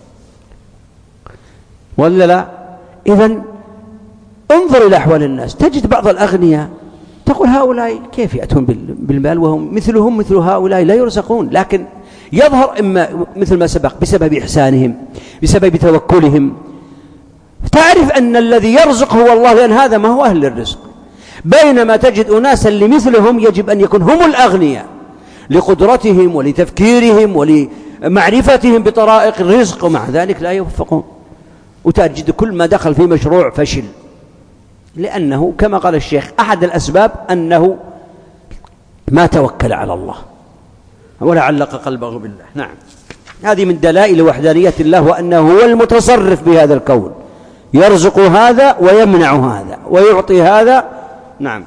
ولا لا؟ إذن انظر إلى أحوال الناس، تجد بعض الأغنياء تقول هؤلاء كيف يأتون بالمال وهم مثل هؤلاء لا يرزقون، لكن يظهر إما مثل ما سبق بسبب إحسانهم، بسبب توكلهم. تعرف أن الذي يرزق هو الله، لأن هذا ما هو أهل الرزق. بينما تجد أناسا لمثلهم يجب أن يكون هم الأغنياء لقدرتهم ولتفكيرهم ولمعرفتهم بطرائق الرزق، ومع ذلك لا يوفقون. وتجد كل ما دخل في مشروع فشل، لأنه كما قال الشيخ أحد الأسباب أنه ما توكل على الله ولا علق قلبه بالله. نعم، هذه من دلائل وحدانية الله، وأنه هو المتصرف بهذا الكون، يرزق هذا ويمنع هذا ويعطي هذا. نعم.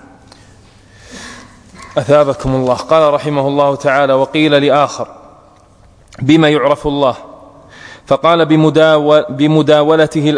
أثابكم الله. قال رحمه الله تعالى وقيل لآخر بما يعرف الله؟ فقال بمداولته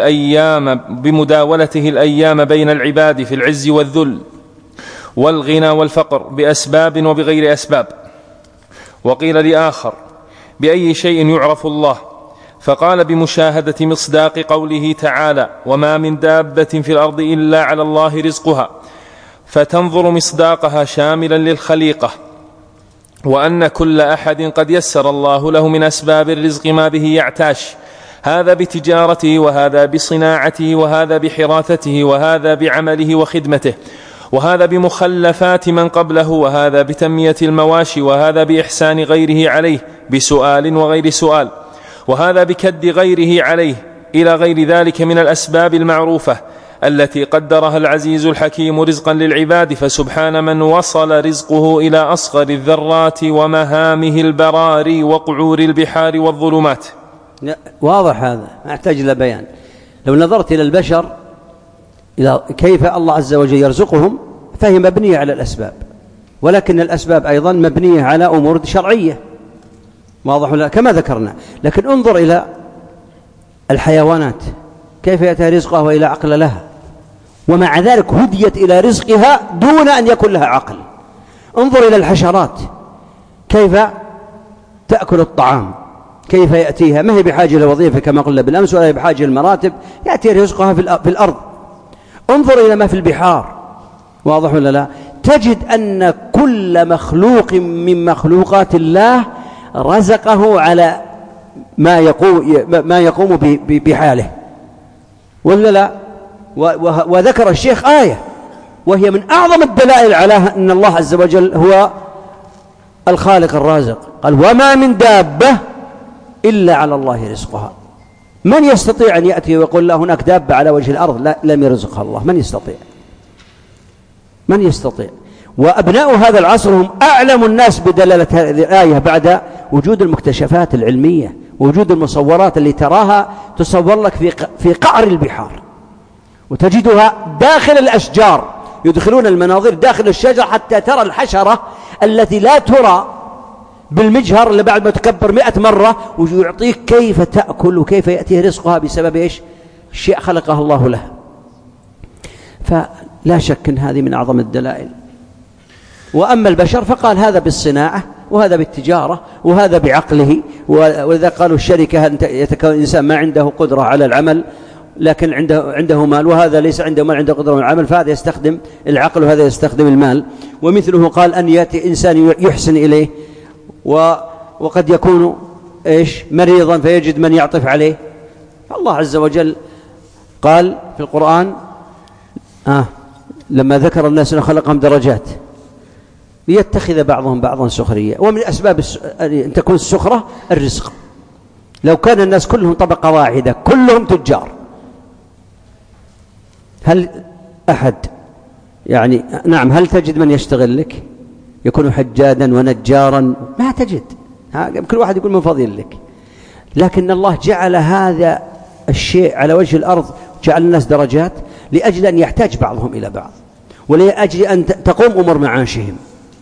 الأيام بين العباد في العز والذل والغنى والفقر بأسباب وبغير أسباب. وقيل لآخر بأي شيء يعرف الله؟ فقال بمشاهدة مصداق قوله تعالى وما من دابة في الأرض إلا على الله رزقها، فتنظر مصداقها شاملا للخليقة، وأن كل أحد قد يسر الله له من أسباب الرزق ما به يعتاش، هذا بتجارته وهذا بصناعته وهذا بحراثته وهذا بعمله وخدمته، وهذا بمخلفات من قبله، وهذا بتنمية المواشي، وهذا بإحسان غيره عليه بسؤال وغير سؤال، وهذا بكد غيره عليه، إلى غير ذلك من الأسباب المعروفة التي قدرها العزيز الحكيم رزقا للعباد. فسبحان من وصل رزقه إلى أصغر الذرات ومهامه البراري وقعور البحار والظلمات. واضح هذا، ما يحتاج إلى بيان. لو نظرت إلى البشر إلى كيف الله عز وجل يرزقهم فهي مبنية على الأسباب، ولكن الأسباب أيضا مبنية على أمور شرعية، واضح ولا؟ كما ذكرنا. لكن انظر إلى الحيوانات كيف يأتي رزقها وإلى عقل لها، ومع ذلك هديت إلى رزقها دون أن يكون لها عقل. انظر إلى الحشرات كيف تأكل الطعام كيف يأتيها؟ ما هي بحاجة لوظيفة كما قلنا بالأمس، ولا هي بحاجة للمراتب، يأتي رزقها في الأرض. انظر إلى ما في البحار، واضح ولا لا؟ تجد أن كل مخلوق من مخلوقات الله رزقه على ما يقوم بحاله، ولا لا؟ وذكر الشيخ آية وهي من أعظم الدلائل على أن الله عز وجل هو الخالق الرازق، قال وما من دابة إلا على الله رزقها. من يستطيع أن يأتي ويقول لا هناك دابة على وجه الأرض لا لم يرزقها الله؟ من يستطيع؟ من يستطيع؟ وأبناء هذا العصر هم أعلم الناس بدلالة هذه الآية بعد وجود المكتشفات العلمية، وجود المصورات اللي تراها تصور لك في قعر البحار، وتجدها داخل الأشجار، يدخلون المناظير داخل الشجر حتى ترى الحشرة التي لا ترى بالمجهر اللي بعد ما تكبر 100 مرة، ويعطيك كيف تأكل وكيف يأتيه رزقها بسبب إيش؟ شيء خلقه الله له. فلا شك أن هذه من أعظم الدلائل. وأما البشر فقال هذا بالصناعة، وهذا بالتجارة، وهذا بعقله. ولذا قالوا الشركة يتكون الإنسان ما عنده قدرة على العمل لكن عنده مال، وهذا ليس عنده مال عنده قدرة على العمل، فهذا يستخدم العقل وهذا يستخدم المال. ومثله قال أن يأتي إنسان يحسن إليه وقد يكون مريضا فيجد من يعطف عليه. فالله عز وجل قال في القرآن لما ذكر الناس أن خلقهم درجات ليتخذ بعضهم بعضا سخرية، ومن أسباب أن تكون السخرة الرزق. لو كان الناس كلهم طبقة واحدة كلهم تجار، هل أحد هل تجد من يشتغل لك يكون حجادا ونجارا؟ ما تجد، كل واحد يقول من فضيل لك. لكن الله جعل هذا الشيء على وجه الأرض، جعل الناس درجات لأجل أن يحتاج بعضهم إلى بعض، ولأجل أن تقوم أمور معاشهم.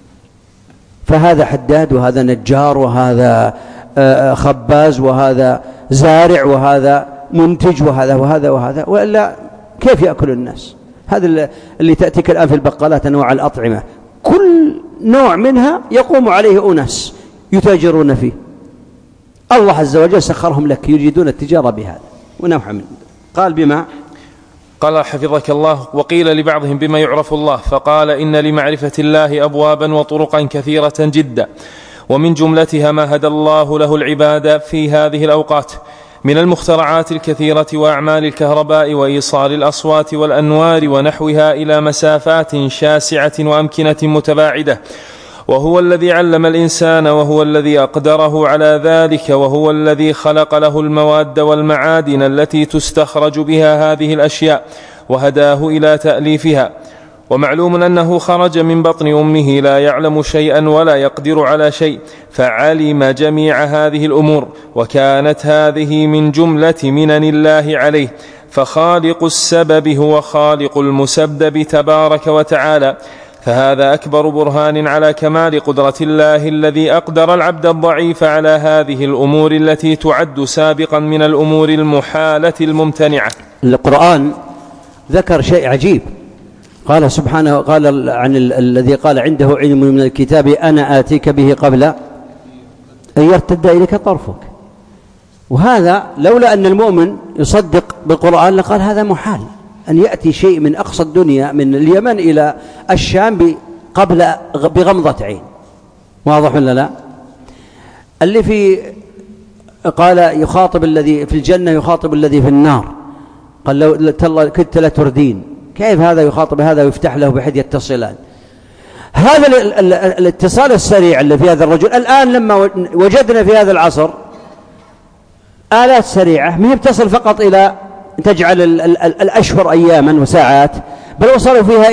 فهذا حداد، وهذا نجار، وهذا خباز، وهذا زارع، وهذا منتج، وهذا وهذا وهذا، وإلا كيف يأكل الناس؟ هذا اللي تأتيك الآن في البقالات أنواع الأطعمة، كل نوع منها يقوم عليه أناس يتاجرون فيه. الله عز وجل سخرهم لك يريدون التجارة بهذا ونوع من. قال بما قال حفظك الله وقيل لبعضهم بما يعرف الله، فقال إن لمعرفة الله أبوابا وطرقا كثيرة جدا، ومن جملتها ما هدى الله له العباد في هذه الأوقات من المخترعات الكثيرة وأعمال الكهرباء وإيصال الأصوات والأنوار ونحوها إلى مسافات شاسعة وأمكنة متباعدة، وهو الذي علم الإنسان، وهو الذي أقدره على ذلك، وهو الذي خلق له المواد والمعادن التي تستخرج بها هذه الأشياء وهداه إلى تأليفها. ومعلوم أنه خرج من بطن أمه لا يعلم شيئا ولا يقدر على شيء، فعلم جميع هذه الأمور، وكانت هذه من جملة منن الله عليه. فخالق السبب هو خالق المسبب تبارك وتعالى، فهذا أكبر برهان على كمال قدرة الله الذي أقدر العبد الضعيف على هذه الأمور التي تعد سابقا من الأمور المحالة الممتنعة. القرآن ذكر شيء عجيب، قال سبحانه، قال عن الذي قال عنده علم من الكتاب أنا آتيك به قبل أن يرتد إليك طرفك. وهذا لولا أن المؤمن يصدق بالقرآن لقال هذا محال أن يأتي شيء من أقصى الدنيا من اليمن إلى الشام بغمضة عين. واضح ولا لا؟ اللي قال يخاطب الذي في الجنة يخاطب الذي في النار، قال لو تالله كنت لا تردين. كيف هذا يخاطب هذا ويفتح له بحيث يتصلان؟ هذا الاتصال السريع اللي في هذا الرجل الآن، لما وجدنا في هذا العصر آلات سريعة ما يتصل فقط إلى تجعل الأشهر أياما وساعات، بل وصلوا فيها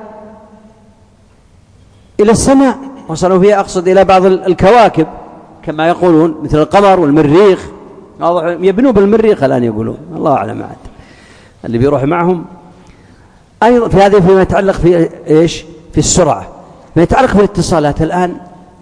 إلى السماء، وصلوا فيها أقصد إلى بعض الكواكب كما يقولون مثل القمر والمريخ. يبنوا بالمريخ الآن يقولون، الله أعلم عاد اللي بيروح معهم. أيضا في هذا فيما يتعلق في إيش؟ في السرعة، ما يتعلق في الاتصالات الآن.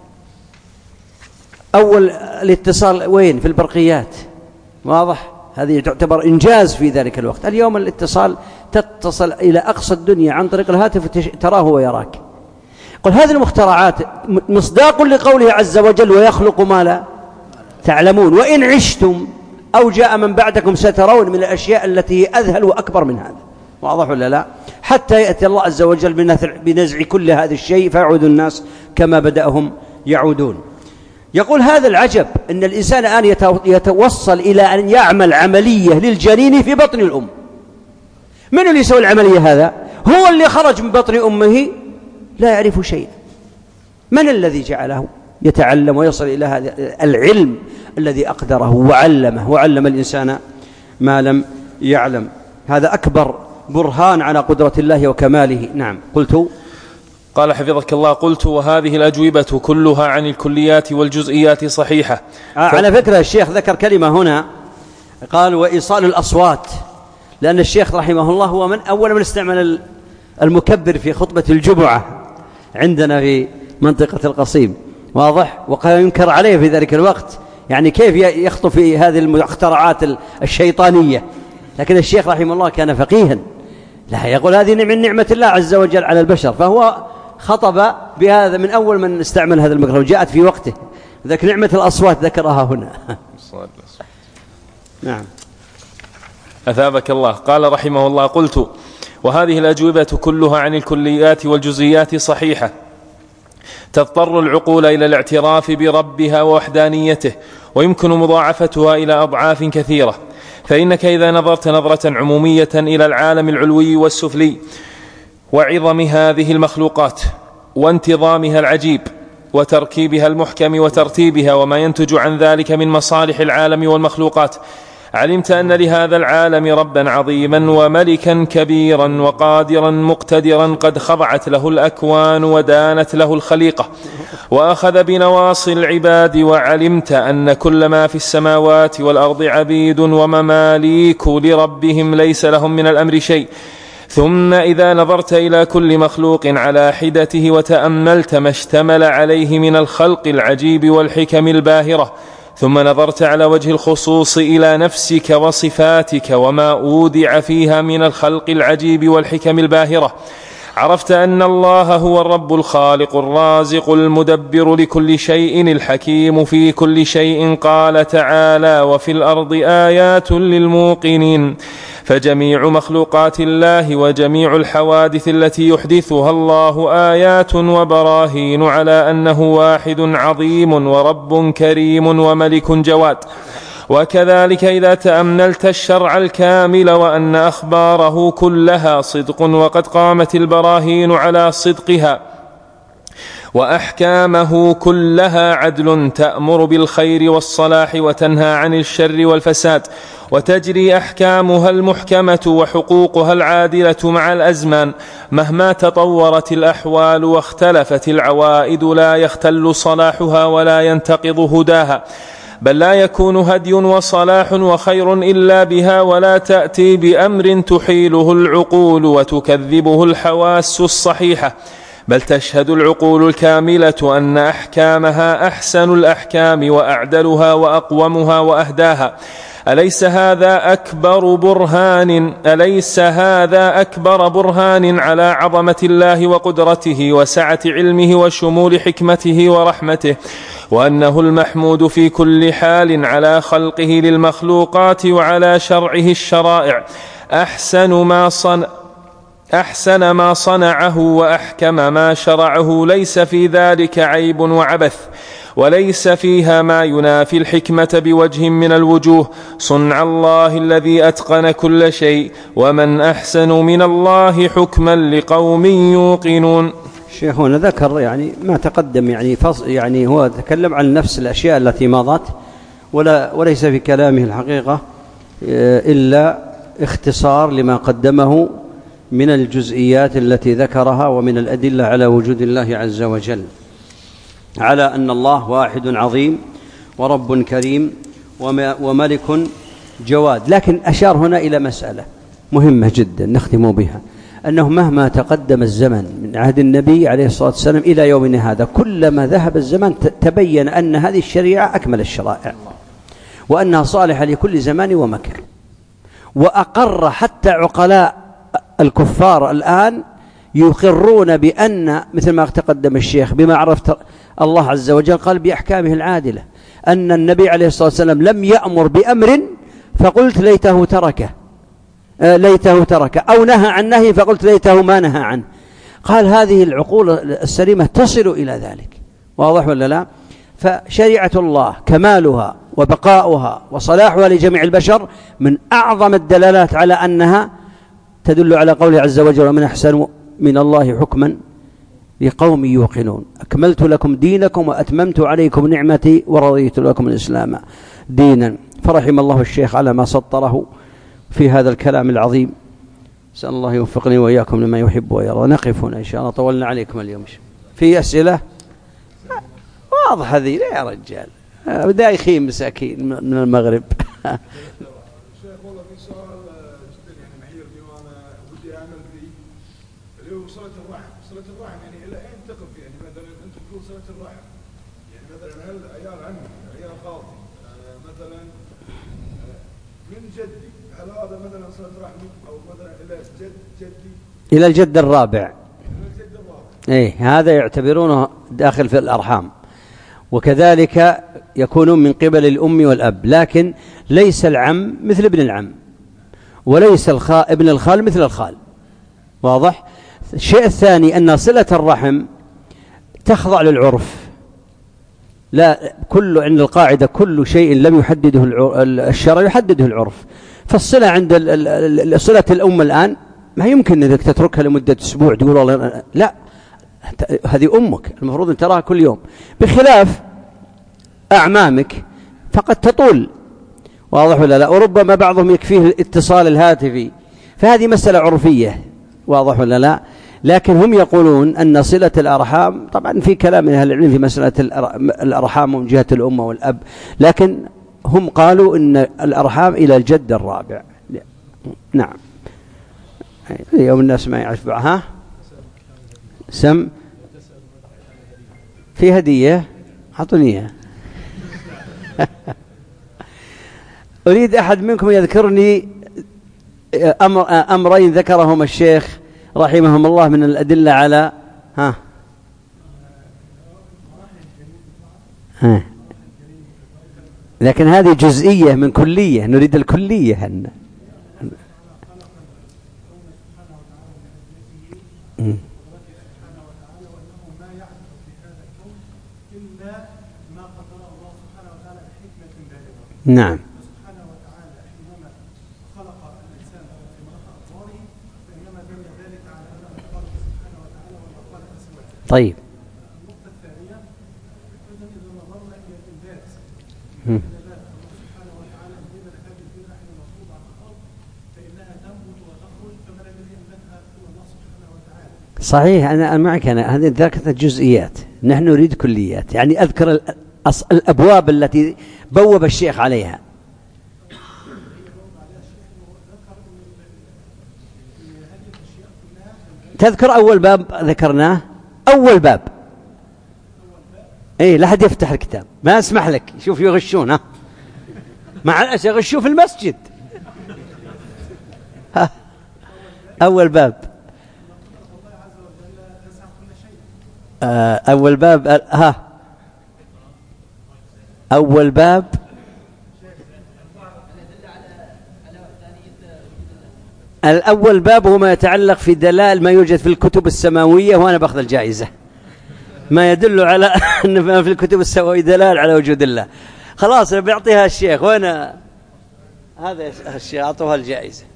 أول الاتصال وين؟ في البرقيات. واضح؟ هذه تعتبر إنجاز في ذلك الوقت. اليوم الاتصال تتصل إلى أقصى الدنيا عن طريق الهاتف تراه ويراك. قل هذه المخترعات مصداق لقوله عز وجل ويخلق ما لا تعلمون وإن عشتم أو جاء من بعدكم سترون من الأشياء التي أذهل وأكبر من هذا. واضح ولا لا؟ حتى يأتي الله عز وجل بنزع كل هذا الشيء فيعود الناس كما بدأهم يعودون. يقول هذا العجب أن الإنسان الآن يتوصل إلى أن يعمل عملية للجنين في بطن الأم. من اللي يسوي العملية؟ هذا هو اللي خرج من بطن أمه لا يعرف شيئا. من الذي جعله يتعلم ويصل إلى هذا العلم الذي أقدره وعلم الإنسان ما لم يعلم؟ هذا أكبر برهان على قدرة الله وكماله. نعم. قلت قال حفظك الله: قلت وهذه الأجوبة كلها عن الكليات والجزئيات صحيحة. على فكرة الشيخ ذكر كلمة هنا، قال وإيصال الأصوات، لأن الشيخ رحمه الله هو من أول من استعمل المكبر في خطبة الجمعة عندنا في منطقة القصيم. واضح؟ وقال ينكر عليه في ذلك الوقت، يعني كيف يخطو في هذه المخترعات الشيطانية. لكن الشيخ رحمه الله كان فقيها، لا يقول هذه من نعمة الله عز وجل على البشر، فهو خطب بهذا من أول من استعمل هذا الميكروفون، جاءت في وقته. ذلك نعمة الأصوات ذكرها هنا. نعم. أثابك الله. قال رحمه الله: قلت وهذه الأجوبة كلها عن الكليات والجزئيات صحيحة، تضطر العقول إلى الاعتراف بربها ووحدانيته، ويمكن مضاعفتها إلى أضعاف كثيرة. فإنك إذا نظرت نظرة عمومية إلى العالم العلوي والسفلي وعظم هذه المخلوقات وانتظامها العجيب وتركيبها المحكم وترتيبها وما ينتج عن ذلك من مصالح العالم والمخلوقات، علمت أن لهذا العالم ربا عظيما وملكا كبيرا وقادرا مقتدرا قد خضعت له الأكوان ودانت له الخليقة وأخذ بنواصي العباد، وعلمت أن كل ما في السماوات والأرض عبيد ومماليك لربهم ليس لهم من الأمر شيء. ثم إذا نظرت إلى كل مخلوق على حدته وتأملت ما اشتمل عليه من الخلق العجيب والحكم الباهرة، ثم نظرت على وجه الخصوص إلى نفسك وصفاتك وما أودع فيها من الخلق العجيب والحكم الباهرة، عرفت أن الله هو الرب الخالق الرازق المدبر لكل شيء الحكيم في كل شيء. قال تعالى: وفي الأرض آيات للموقنين. فجميع مخلوقات الله وجميع الحوادث التي يحدثها الله آيات وبراهين على أنه واحد عظيم ورب كريم وملك جواد. وكذلك إذا تأملت الشرع الكامل وأن أخباره كلها صدق وقد قامت البراهين على صدقها، وأحكامه كلها عدل تأمر بالخير والصلاح وتنهى عن الشر والفساد، وتجري أحكامها المحكمة وحقوقها العادلة مع الأزمان، مهما تطورت الأحوال واختلفت العوائد لا يختل صلاحها ولا ينتقض هداها، بل لا يكون هدي وصلاح وخير إلا بها، ولا تأتي بأمر تحيله العقول وتكذبه الحواس الصحيحة، بل تشهد العقول الكاملة أن أحكامها أحسن الأحكام وأعدلها وأقومها وأهداها. أليس هذا أكبر برهان على عظمة الله وقدرته وسعة علمه وشمول حكمته ورحمته، وأنه المحمود في كل حال على خلقه للمخلوقات وعلى شرعه الشرائع، أحسن ما صنعه وأحكم ما شرعه، ليس في ذلك عيب وعبث، وليس فيها ما ينافي الحكمة بوجه من الوجوه. صنع الله الذي أتقن كل شيء، ومن أحسن من الله حكما لقوم يوقنون. شيخنا ذكر يعني ما تقدم، يعني هو تكلم عن نفس الأشياء التي مضت، وليس في كلامه الحقيقة إلا اختصار لما قدمه من الجزئيات التي ذكرها ومن الأدلة على وجود الله عز وجل، على أن الله واحد عظيم ورب كريم وملك جواد. لكن أشار هنا إلى مسألة مهمة جدا نختم بها، أنه مهما تقدم الزمن من عهد النبي عليه الصلاة والسلام إلى يومنا هذا، كلما ذهب الزمن تبين أن هذه الشريعة أكمل الشرائع، وأنها صالحة لكل زمان ومكان. وأقر حتى عقلاء الكفار الآن يقرون بأن، مثل ما تقدم الشيخ، بما عرفت الله عز وجل قال بأحكامه العادلة، أن النبي عليه الصلاة والسلام لم يأمر بأمر فقلت ليته تركه أو نهى عن نهي فقلت ليته ما نهى عنه. قال هذه العقول السليمة تصل إلى ذلك. واضح ولا لا؟ فشريعة الله كمالها وبقاؤها وصلاحها لجميع البشر من أعظم الدلالات على أنها تدل على قوله عز وجل: ومن أحسن من الله حكما لقوم يوقنون. أكملت لكم دينكم وأتممت عليكم نعمتي ورضيت لكم الإسلام دينا. فرحم الله الشيخ على ما سطره في هذا الكلام العظيم. سأل الله يوفقني وإياكم لما يحب ويرضى. نقف هنا إن شاء الله، طولنا عليكم اليوم. في أسئلة؟ واضح هذه يا رجال، بدأ يخيم مساكين من المغرب. شيخ والله في سؤال جدا يعني محيرني وانا ودي اعمل فيه، اللي هو صلة الرحم يعني الى اين تقف؟ يعني مثلا انت تقول صلة الرحم، يعني مثلا هل عيال عمي عيال خالتي مثلا من جدي، هل هذا مثلا صلة رحم او مثلا الى جدي إلى الجد الرابع؟ إيه، هذا يعتبرونه داخل في الأرحام، وكذلك يكونون من قبل الأم والأب، لكن ليس العم مثل ابن العم، وليس ابن الخال مثل الخال. واضح؟ الشيء الثاني أن صلة الرحم تخضع للعرف. لا، عند القاعدة كل شيء لم يحدده الشرع يحدده العرف. فالصلة عند صلة الأم الآن ما يمكن أنك تتركها لمدة أسبوع تقول والله لا، هذه أمك المفروض أن تراها كل يوم، بخلاف أعمامك فقد تطول. واضح ولا لا؟ وربما بعضهم يكفيه الاتصال الهاتفي، فهذه مسألة عرفية. واضح ولا لا؟ لكن هم يقولون أن صلة الأرحام، طبعا في كلام من أهل العلم في مسألة الأرحام من جهة الأم والأب، لكن هم قالوا أن الأرحام إلى الجد الرابع. نعم. اليوم الناس ما يعرف بعها سم في هدية، أعطونيها. أريد أحد منكم يذكرني أمرين ذكرهما الشيخ رحمهم الله من الأدلة على لكن هذه جزئية من كلية، نريد الكلية. نعم. سبحانه وتعالى حينما خلق الإنسان في مرحلة أطواره فإنما دل ذلك على أنه خلق سبحانه وتعالى وما خلق سواه. طيب. النقطة الثانية، إذا نظرنا إلى الإنبات سبحانه وتعالى أنزل هذه البذرة حين مفروضة على الأرض فإنها تنبت وتخرج، فمن الذي أنبتها هو الله سبحانه وتعالى. صحيح، أنا معك. هذه ذكرت الجزئيات، نحن نريد كليات. يعني أذكر الأبواب التي بوب الشيخ عليها. تذكر أول باب ذكرناه، أول باب. إيه، لا حد يفتح الكتاب، ما أسمح لك. شوف يغشون، مع الأسف يغشوا في المسجد. أول باب، أول باب، أول باب. الأول باب هو ما يتعلق في دلال ما يوجد في الكتب السماوية، وأنا بأخذ الجائزة. ما يدل على أن ما في الكتب السماوية دلال على وجود الله. خلاص بيعطيها الشيخ، وأنا هذا الشيخ أعطوها الجائزة.